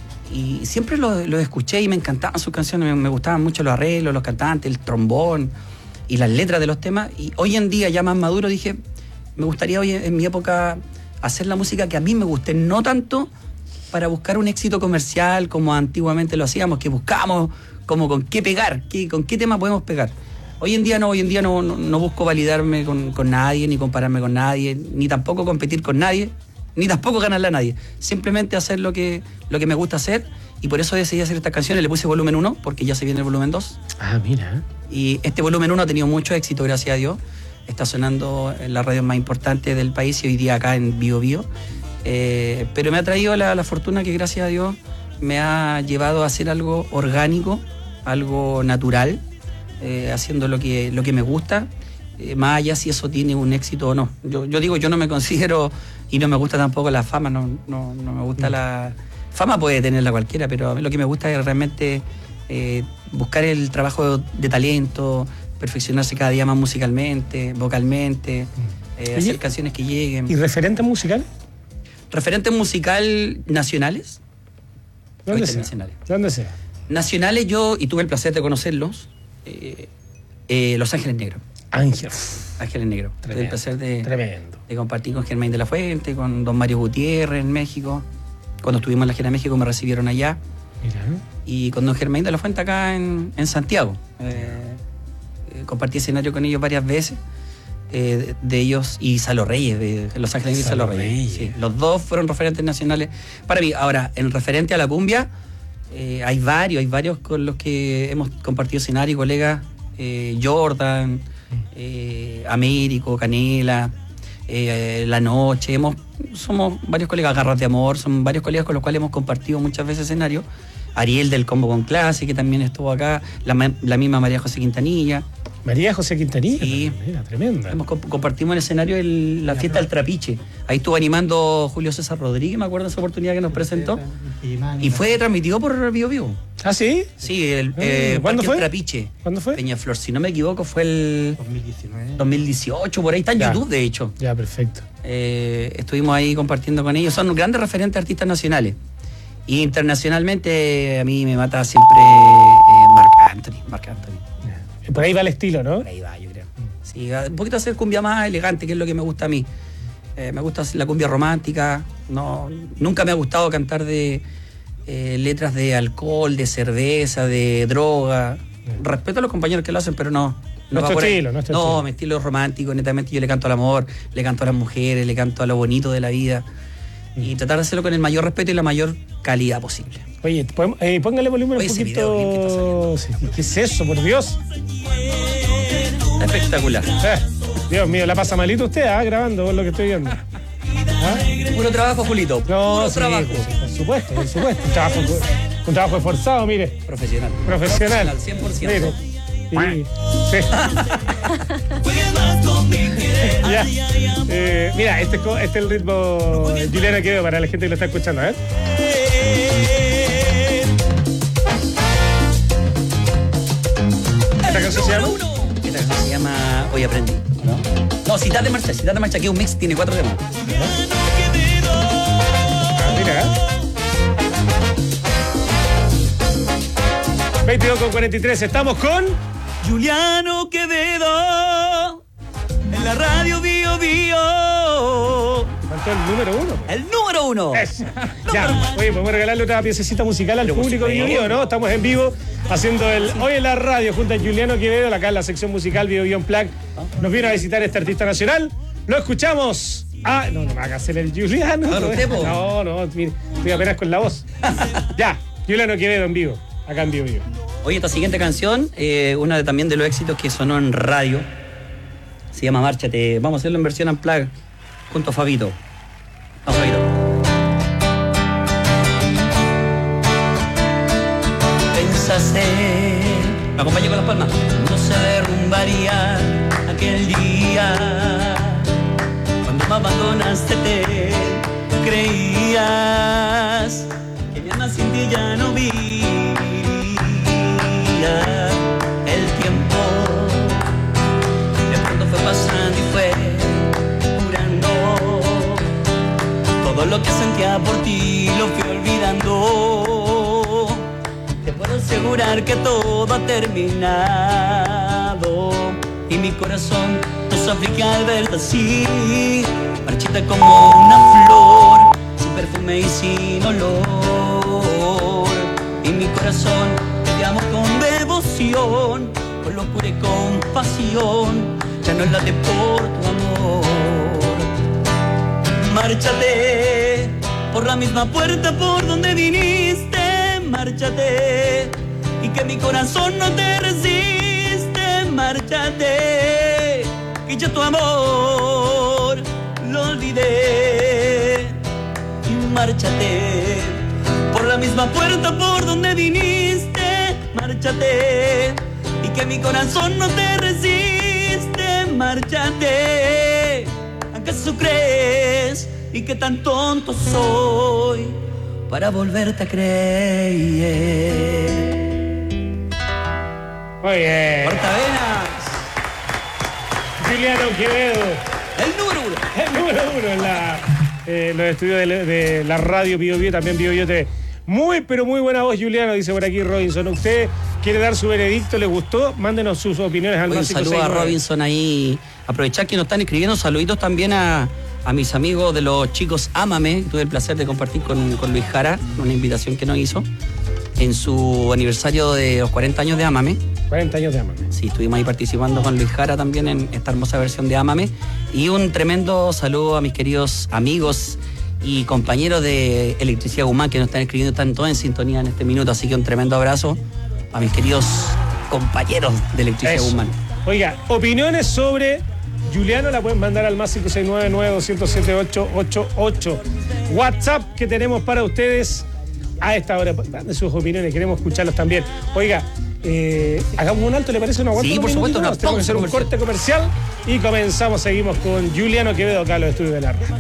y siempre lo, lo escuché y me encantaban sus canciones, me, me gustaban mucho los arreglos, los cantantes, el trombón y las letras de los temas. Y hoy en día, ya más maduro, dije, me gustaría hoy en mi época hacer la música que a mí me guste, no tanto para buscar un éxito comercial como antiguamente lo hacíamos, que buscábamos como con qué pegar, qué, con qué tema podemos pegar. Hoy en día no, hoy en día no, no, no busco validarme con, con nadie, ni compararme con nadie, ni tampoco competir con nadie, ni tampoco ganarle a nadie. Simplemente hacer lo que, lo que me gusta hacer y por eso decidí hacer estas canciones. Le puse volumen uno, porque ya se viene el volumen dos. Ah, mira. Y este volumen uno ha tenido mucho éxito, gracias a Dios. Está sonando en las radios más importantes del país y hoy día acá en Bio Bio. Eh, pero me ha traído la, la fortuna que, gracias a Dios, me ha llevado a hacer algo orgánico, algo natural, eh, haciendo lo que, lo que me gusta, eh, más allá si eso tiene un éxito o no. Yo, yo digo, yo no me considero, y no me gusta tampoco la fama, no, no, no me gusta la... Fama puede tenerla cualquiera, pero a mí lo que me gusta es realmente eh, buscar el trabajo de, de talento, perfeccionarse cada día más musicalmente, vocalmente, eh, hacer canciones que lleguen. ¿Y referentes musicales? Referentes musical nacionales. ¿Dónde sea? ¿Dónde sea? Nacionales yo, y tuve el placer de conocerlos, eh, eh, Los Ángeles Negros. Ángeles. Ángeles Negros. Tuve el placer de, Tremendo. de compartir con Germain de la Fuente, con don Mario Gutiérrez en México. Cuando estuvimos en la gira de México me recibieron allá. Mira. Y con don Germain de la Fuente acá en, en Santiago. Eh, eh, compartí escenario con ellos varias veces. Eh, de ellos y Salo Reyes, de Los Ángeles y Salo Reyes. Sí, los dos fueron referentes nacionales para mí. Ahora, en referente a la cumbia, eh, hay varios, hay varios con los que hemos compartido escenario, colegas, eh, Jordan, eh, Américo, Canela, eh, La Noche, hemos, somos varios colegas, Garras de Amor, son varios colegas con los cuales hemos compartido muchas veces escenario. Ariel del Combo con Clase, que también estuvo acá, la, la misma María José Quintanilla. María José Quintanilla, sí. Mira, tremenda. Hemos, compartimos el escenario el, la fiesta del Trapiche. Ahí estuvo animando Julio César Rodríguez, me acuerdo de esa oportunidad que nos presentó. Y fue transmitido por Bio Bio. ¿Ah, sí? Sí, el, eh, ¿Cuándo fue? El Trapiche. ¿Cuándo fue? Peñaflor, si no me equivoco, fue el dos mil diecinueve. dos mil dieciocho, por ahí está en Ya. YouTube, de hecho. Ya, perfecto. Eh, estuvimos ahí compartiendo con ellos. Son grandes referentes artistas nacionales. Y internacionalmente a mí me mata siempre eh, Marc Anthony. Marc Anthony. Por ahí va el estilo, ¿no? Por ahí va, yo creo. Sí, un poquito hacer cumbia más elegante, que es lo que me gusta a mí. Eh, me gusta la cumbia romántica. No, nunca me ha gustado cantar de eh, letras de alcohol, de cerveza, de droga. Respeto a los compañeros que lo hacen, pero no. No, Nuestro va por ahí. estilo, nuestro no estilo. mi estilo es romántico, netamente yo le canto al amor, le canto a las mujeres, le canto a lo bonito de la vida. Y tratar de hacerlo con el mayor respeto y la mayor calidad posible. Oye, ¿podemos- eh, póngale volumen Oye, un ese poquito. video bien que está saliendo. Sí, ¿qué es eso, por Dios? Espectacular. Eh, Dios mío, la pasa malito usted, ah, grabando con lo que estoy viendo. ¿Ah? Puro trabajo, Julito. No, Puro sí, trabajo. pues, sí, por supuesto, por supuesto. Un trabajo, un trabajo esforzado, mire. Profesional. Profesional. cien por ciento. Mire. Sí. Sí. Ya. Eh, mira, este, es co- este es el ritmo de Juliana Quevedo para la gente que lo está escuchando, ¿eh? ¿Esta canción se llama? Esta canción se llama Hoy Aprendí, ¿no? No, Ciudad de Marcha, Ciudad de Marcha, que es un mix, tiene cuatro temas. Ah, mira, ¿eh? veintidós con cuarenta y tres, estamos con Juliano Quevedo en la radio Bio Bio. faltó el número uno. El número uno. Es. Ya, oye, podemos regalarle otra piececita musical al público de Bio Bio, ¿no? Estamos en vivo haciendo el Hoy en la Radio junto a Juliano Quevedo, acá en la sección musical Bio Bio Unplugged. Nos viene a visitar este artista nacional. Lo escuchamos. Ah, no, no me haga hacer el Juliano. No, no, usted, po. no, no, mire, estoy apenas con la voz. Ya, Juliano Quevedo en vivo, acá en Bio Bio. Oye, esta siguiente canción, eh, una de, también de los éxitos que sonó en radio, se llama Márchate. Vamos a hacerlo en versión unplugged junto a Fabito. Vamos, Fabito. Pensaste, Me acompaña con las palmas. no se derrumbaría aquel día cuando me abandonaste. Te creías que mi alma sin ti ya no vivía. El tiempo de pronto fue pasando y fue curando todo lo que sentía por ti, lo fui olvidando. Te puedo asegurar que todo ha terminado y mi corazón no sabe que al verte así, marchita como una flor, sin perfume y sin olor. Y mi corazón que te amo con devoción, con locura y compasión, ya no late por tu amor. Márchate por la misma puerta por donde viniste, márchate. Y que mi corazón no te resiste, márchate. Que yo tu amor lo olvidé. Y márchate por la misma puerta por donde viniste, márchate. Y que mi corazón no te resiste, márchate. ¿Acaso crees y qué tan tonto soy para volverte a creer? Muy bien. Cortavenas. Juliano Quevedo. El número uno. El número uno en la, eh, los estudios de, la- de la radio Bio Bio, también Bio Bio T V. Muy, pero muy buena voz, Juliano, dice por aquí Robinson. ¿Usted quiere dar su veredicto? ¿Le gustó? Mándenos sus opiniones al Oye, un más saludo a cinco seis nueve. Robinson ahí. Aprovechar que nos están escribiendo. Saluditos también a, a mis amigos de los chicos Ámame. Tuve el placer de compartir con, con Luis Jara, una invitación que nos hizo en su aniversario de los cuarenta años de Ámame. cuarenta años de Ámame. Sí, estuvimos ahí participando con Luis Jara también en esta hermosa versión de Ámame. Y un tremendo saludo a mis queridos amigos y compañeros de Electricidad Guzmán que nos están escribiendo, están todos en sintonía en este minuto. Así que un tremendo abrazo a mis queridos compañeros de Electricidad Eso. Guzmán. Oiga, opiniones sobre Juliano la pueden mandar al más cinco seis nueve nueve dos cero siete ocho ocho ocho. WhatsApp que tenemos para ustedes a esta hora. Manden sus opiniones, queremos escucharlos también. Oiga, eh, hagamos un alto, ¿le parece? ¿No aguanta Sí, un por supuesto, minutito una más? Tenemos que pausa hacer un comercial. corte comercial y comenzamos, seguimos con Juliano Quevedo acá en los estudios de la radio.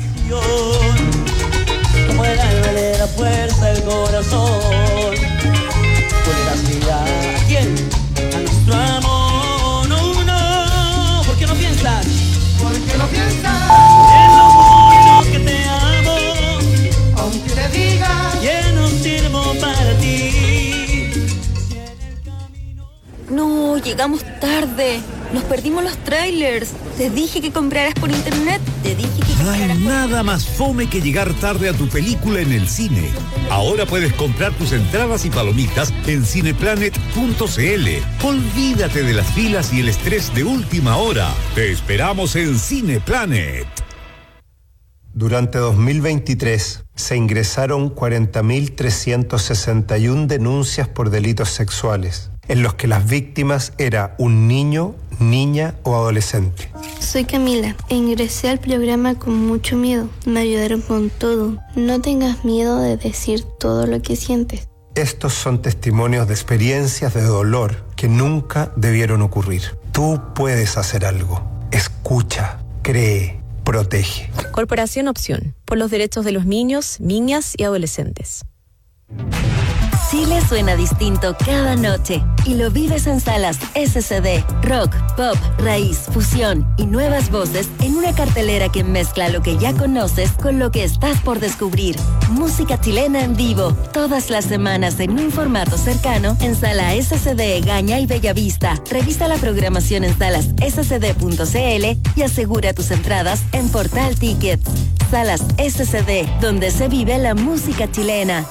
Como el alma le da fuerza el corazón. Tú le das vida a quién, a nuestro amor. No, no, ¿por qué no piensas? ¿Por qué no piensas? En lo mucho que te amo, aunque te diga que no sirvo para ti. No, llegamos tarde. Nos perdimos los trailers. Te dije que compraras por internet. Te dije que No hay nada más fome que llegar tarde a tu película en el cine. Ahora puedes comprar tus entradas y palomitas en cineplanet punto c l. Olvídate de las filas y el estrés de última hora. Te esperamos en Cineplanet. Durante dos mil veintitrés se ingresaron cuarenta mil trescientas sesenta y una denuncias por delitos sexuales, en los que las víctimas era un niño, niña o adolescente. Soy Camila e ingresé al programa con mucho miedo. Me ayudaron con todo. No tengas miedo de decir todo lo que sientes. Estos son testimonios de experiencias de dolor que nunca debieron ocurrir. Tú puedes hacer algo. Escucha, cree, protege. Corporación Opción, por los derechos de los niños, niñas y adolescentes. Chile suena distinto cada noche y lo vives en salas S C D, rock, pop, raíz, fusión y nuevas voces en una cartelera que mezcla lo que ya conoces con lo que estás por descubrir. Música chilena en vivo, todas las semanas en un formato cercano en Sala S C D, Gaña y Bellavista. Revisa la programación en salas s c d punto c l y asegura tus entradas en Portal Tickets. Salas S C D, donde se vive la música chilena.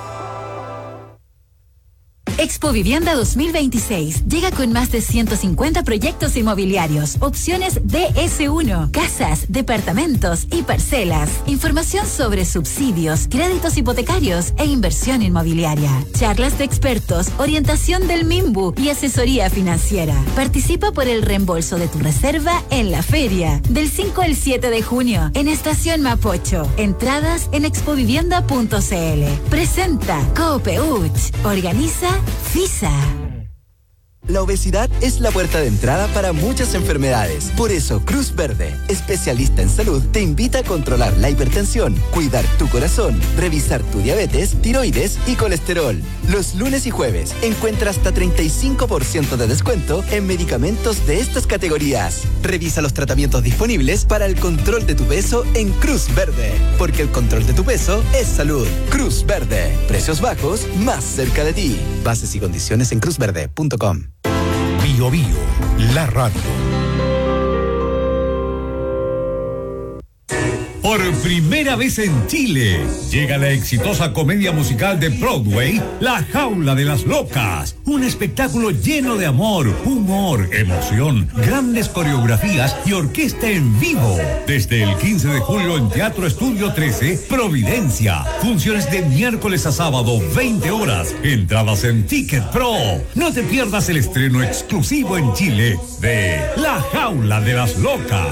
Expo Vivienda dos mil veintiséis llega con más de ciento cincuenta proyectos inmobiliarios, opciones D S uno, casas, departamentos y parcelas, información sobre subsidios, créditos hipotecarios e inversión inmobiliaria, charlas de expertos, orientación del MIMBU y asesoría financiera. Participa por el reembolso de tu reserva en la feria del cinco al siete de junio en Estación Mapocho. Entradas en expovivienda punto c l. Presenta Coopeuch. Organiza FISA. La obesidad es la puerta de entrada para muchas enfermedades. Por eso, Cruz Verde, especialista en salud, te invita a controlar la hipertensión, cuidar tu corazón, revisar tu diabetes, tiroides y colesterol. Los lunes y jueves encuentra hasta treinta y cinco por ciento de descuento en medicamentos de estas categorías. Revisa los tratamientos disponibles para el control de tu peso en Cruz Verde, porque el control de tu peso es salud. Cruz Verde, precios bajos más cerca de ti. Bases y condiciones en cruz verde punto com. Bio Bio, la radio. Por primera vez en Chile, llega la exitosa comedia musical de Broadway, La Jaula de las Locas. Un espectáculo lleno de amor, humor, emoción, grandes coreografías y orquesta en vivo. Desde el quince de julio en Teatro Estudio trece, Providencia. Funciones de miércoles a sábado, veinte horas. Entradas en Ticket Pro. No te pierdas el estreno exclusivo en Chile de La Jaula de las Locas.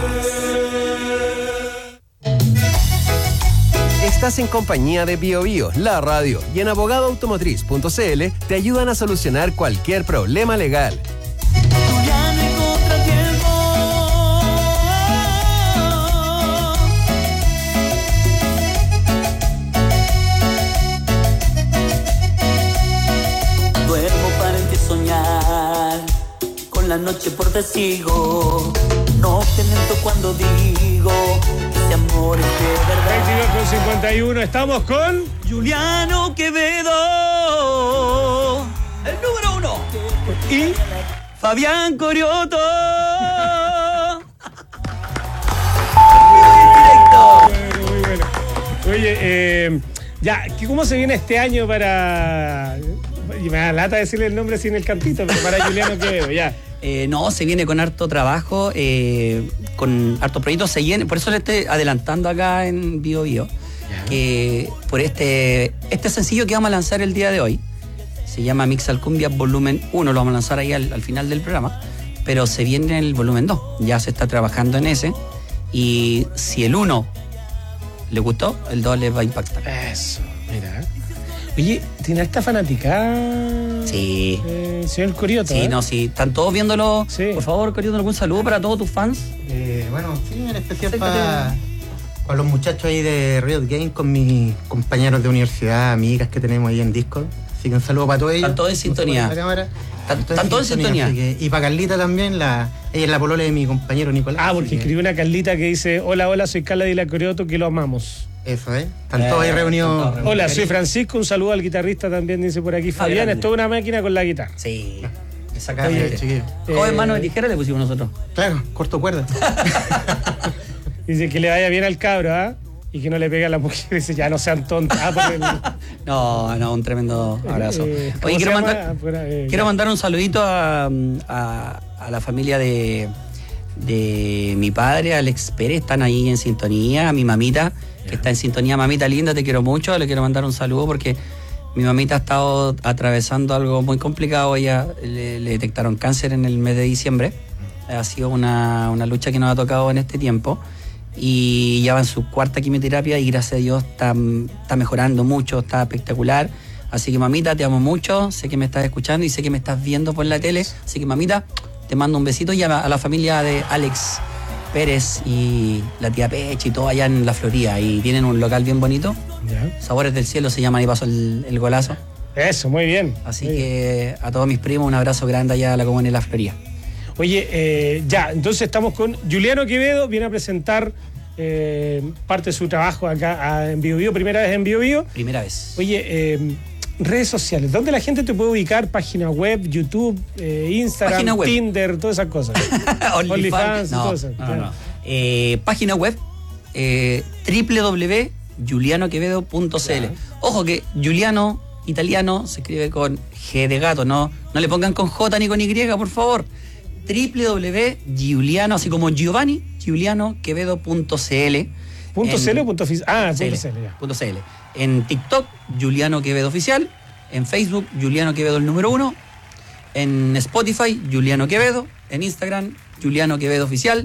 Estás en compañía de Bio Bio, la radio, y en abogado automotriz punto c l te ayudan a solucionar cualquier problema legal. Duermo para en ti soñar, con la noche por testigo. No te miento cuando digo que ese amor es de verdad. veintidós con cincuenta y uno, estamos con Juliano Quevedo, el número uno. Y Fabián Corioto. Muy bueno. Oye, eh, ya, ¿cómo se viene este año para... Y me da lata decirle el nombre sin el cantito, pero para Juliano Quevedo, ya. Eh, no, se viene con harto trabajo, eh, con harto proyectos, se viene, por eso le estoy adelantando acá en Bio Bio, que por este, este sencillo que vamos a lanzar el día de hoy, se llama Mixal Cumbia Volumen uno, lo vamos a lanzar ahí al, al final del programa, pero se viene el volumen dos, ya se está trabajando en ese, y si el uno le gustó, el dos le va a impactar. Eso, mira. Oye, ¿tiene esta fanática? Sí. Eh, señor Corioto. Sí, ¿eh? no, sí. Están todos viéndolo. Sí. Por favor, Corioto, algún saludo para todos tus fans. Eh, bueno, sí, en especial para pa los muchachos ahí de Riot Games, con mis compañeros de universidad, amigas que tenemos ahí en Discord. Así que un saludo para todos ellos. Están todos en sintonía. Están todos en sintonía. Así que- y para Carlita también, la, ella es la polola de mi compañero Nicolás. Ah, porque así que- escribió una Carlita que dice: hola, hola, soy Carla de la Corioto, que lo amamos. Eso, ¿eh? Están todos ahí reunidos. Hola, soy Francisco, un saludo al guitarrista también, dice por aquí. Fabián, grande. es toda una máquina con la guitarra. Sí, Oye, exactamente. chiquillos. Joven Eh, mano de tijera le pusimos nosotros. Claro, corto cuerda. Dice que le vaya bien al cabro, ¿ah? Y que no le pegue a la mujer. Dice, ya no sean tontas. Ah, porque el- No, no, un tremendo abrazo. Eh, ¿cómo Oye, se quiero llama? mandar, Fuera, eh, quiero ya. mandar un saludito a, a, a la familia de, de mi padre, Alex Pérez, están ahí en sintonía, a mi mamita, que está en sintonía. Mamita linda, te quiero mucho, le quiero mandar un saludo porque mi mamita ha estado atravesando algo muy complicado. Ella le, le detectaron cáncer en el mes de diciembre. Ha sido una, una lucha que nos ha tocado en este tiempo. Y ya va en su cuarta quimioterapia y gracias a Dios está, está mejorando mucho, está espectacular. Así que mamita, te amo mucho, sé que me estás escuchando y sé que me estás viendo por la tele. Así que mamita, te mando un besito y a, a la familia de Alex Pérez y la tía Peche y todo allá en la Florida. Y tienen un local bien bonito. Ya. Sabores del Cielo se llama, ahí pasó el, el golazo. Eso, muy bien. Así Muy que a todos mis primos un abrazo grande allá a la comunidad de la Florida. Oye, eh, ya, entonces estamos con Juliano Quevedo, viene a presentar eh, parte de su trabajo acá a- en Bio Bio, primera vez en Bio Bio. Primera vez. Oye, eh, redes sociales, ¿dónde la gente te puede ubicar? Página web, YouTube, eh, Instagram, Página web. Tinder, todas esas cosas. OnlyFans y no, todo eso. no, claro. no. Eh, página web eh, doble u doble u doble u punto juliano quevedo punto c l. Ojo que Juliano italiano se escribe con G de gato, no, no le pongan con J ni con Y, por favor. doble u doble u doble u punto Giuliano, así como Giovanni, Giuliano Quevedo punto c l. ¿Punto En- C L o punto ofici- Ah, C L, punto C L, ya. punto C L. En TikTok, Juliano Quevedo Oficial. En Facebook, Juliano Quevedo el número uno. En Spotify, Juliano Quevedo. En Instagram, Juliano Quevedo Oficial.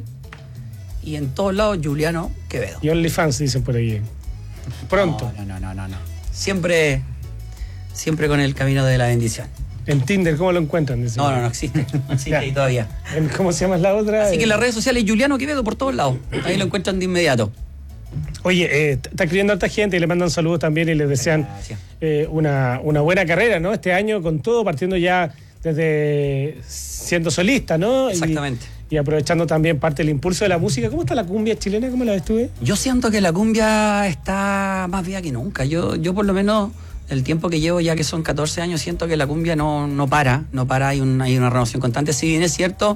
Y en todos lados, Juliano Quevedo. Y OnlyFans dicen por ahí. Pronto. No, no, no, no, no. Siempre, siempre con el camino de la bendición. En Tinder, ¿cómo lo encuentran? Dicen. No, no, no existe. No existe ahí todavía. En- ¿Cómo se llama la otra? Así que Eh, en las redes sociales, Juliano Quevedo por todos lados. Ahí lo encuentran de inmediato. Oye, eh, está escribiendo a harta gente y le mandan saludos también y les desean eh, una, una buena carrera, ¿no? Este año con todo, partiendo ya desde siendo solista, ¿no? Y- Exactamente. Y, aprovechando también parte del impulso de la música. ¿Cómo está la cumbia chilena? ¿Cómo la ves tú? eh? Yo siento que la cumbia está más viva que nunca. Yo, yo por lo menos, el tiempo que llevo ya que son catorce años, siento que la cumbia no, no para, no para, hay, un, hay una renovación constante. Si bien es cierto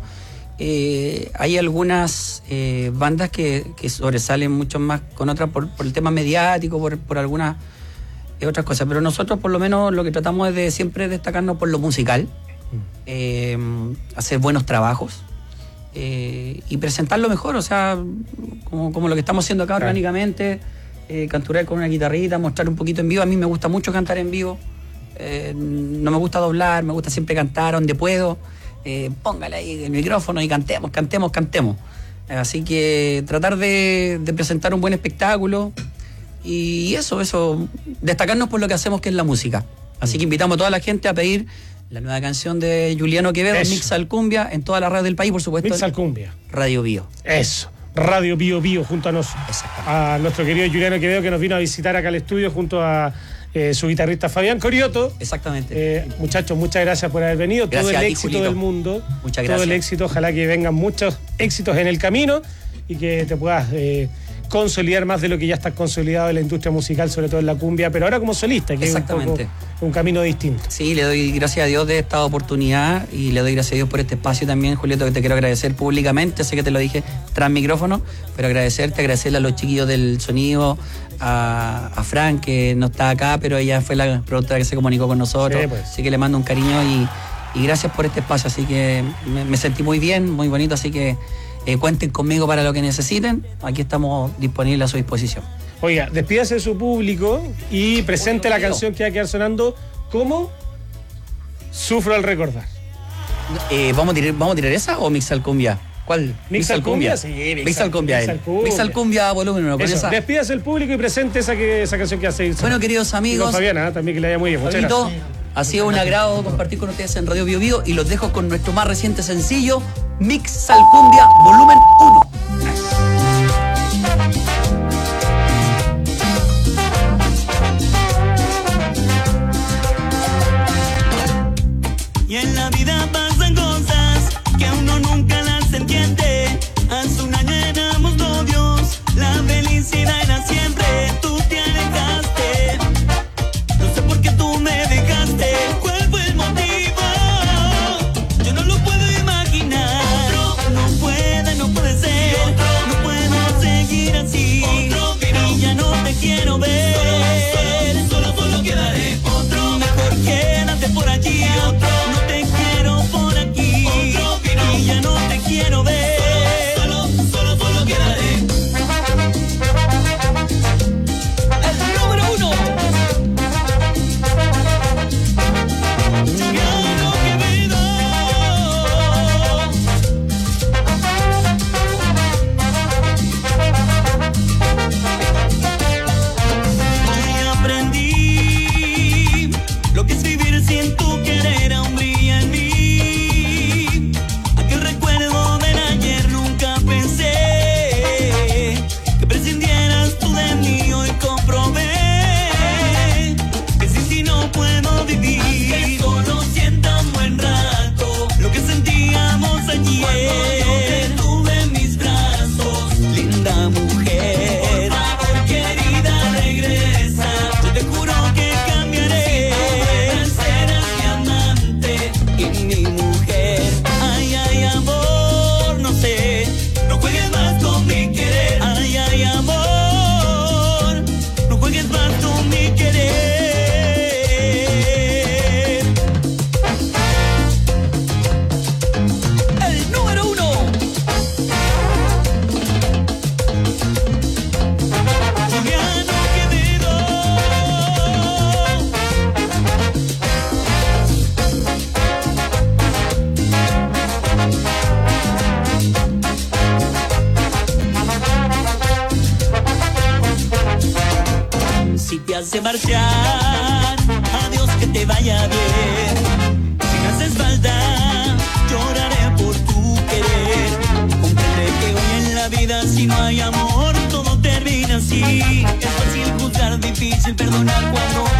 eh, hay algunas eh, bandas que, que sobresalen mucho más con otras por, por el tema mediático, por, por algunas eh, otras cosas, pero nosotros por lo menos lo que tratamos es de siempre destacarnos por lo musical, eh, hacer buenos trabajos eh, y presentarlo mejor, o sea, como, como lo que estamos haciendo acá, claro, orgánicamente, eh, canturar con una guitarrita, mostrar un poquito en vivo. A mí me gusta mucho cantar en vivo, eh, no me gusta doblar, me gusta siempre cantar donde puedo. Eh, póngale ahí el micrófono y cantemos, cantemos, cantemos. Así que tratar de, de presentar un buen espectáculo y eso, eso, destacarnos por lo que hacemos, que es la música. Así que invitamos a toda la gente a pedir la nueva canción de Juliano Quevedo, eso. Mix al Cumbia, en toda la radio del país, por supuesto. Mix al Cumbia. Radio Bio. Eso. Radio Bio Bio, junto a, nos, a nuestro querido Juliano Quevedo, que nos vino a visitar acá al estudio junto a eh, su guitarrista Fabián Corioto. Exactamente. Eh, muchachos, muchas gracias por haber venido. Gracias todo el a ti, éxito Julito. del mundo. Muchas todo gracias. el éxito. Ojalá que vengan muchos éxitos en el camino y que te puedas eh, consolidar más de lo que ya estás consolidado en la industria musical, sobre todo en la cumbia, pero ahora como solista, que Exactamente. es un, poco, un camino distinto. Sí, le doy gracias a Dios de esta oportunidad y le doy gracias a Dios por este espacio también, Julieto, que te quiero agradecer públicamente. Sé que te lo dije tras micrófono, pero agradecerte, agradecerle a los chiquillos del sonido, a, a Fran, que no está acá, pero ella fue la productora que se comunicó con nosotros. Sí, pues. Así que le mando un cariño y, y gracias por este espacio. Así que me, me sentí muy bien, muy bonito, así que Eh, cuenten conmigo para lo que necesiten. Aquí estamos disponibles a su disposición. Oiga, despídase de su público y presente la canción que va a quedar sonando como Sufro al recordar. Eh, ¿vamos, a tirar, ¿Vamos a tirar esa o Mix al Cumbia? ¿Cuál? Mix al Cumbia, sí. Mix al Cumbia. Mix al Cumbia. Mix al Cumbia, volumen uno. Eso, esa... despídase el público y presente esa, que, esa canción que hace ir. Bueno, queridos amigos. Y con Fabiana, también que le vaya muy bien. Muchas Fabito, gracias. ha sido un agrado compartir con ustedes en Radio Bio Bio y los dejo con nuestro más reciente sencillo, Mix al Cumbia, volumen uno. Y en la vida pasan cosas que uno nunca las entiende. Hace un año éramos novios, la felicidad era siempre. Tú te alejaste, no sé por qué tú me dejaste. ¿Cuál fue el motivo? Yo no lo puedo imaginar. Otro no puede, no puede ser. No puedo seguir así. Otro y ya no te quiero ver. Solo, solo, solo quedaré. Otro mejor quédate por allí. Otro no te quiero por aquí. Otro y ya no te quiero ver. Solo, solo, solo quedaré. El número uno. Juliano Quevedo. Hoy aprendí lo que es vivir sin tu querer, aún brilla en mí. Aquel recuerdo del ayer nunca pensé que prescindieras tú de mí. Hoy comprobé que sin ti no puedo vivir. Que solo sienta un buen rato lo que sentíamos ayer. Cuando te tuve en mis brazos, linda mujer. Por favor, querida, regresa. Yo te juro que cambiaré. Serás mi amante y mi mujer. Ay, ay, amor, no sé. No juegues más con mi querer. Ay, ay, amor. No juegues más con mi querer. El número uno. Juliano Quevedo. Si te hace marchar, adiós, que te vaya bien. Si me haces falta, lloraré por tu querer. Comprende que hoy en la vida, si no hay amor, todo termina así. Es fácil juzgar, difícil perdonar cuando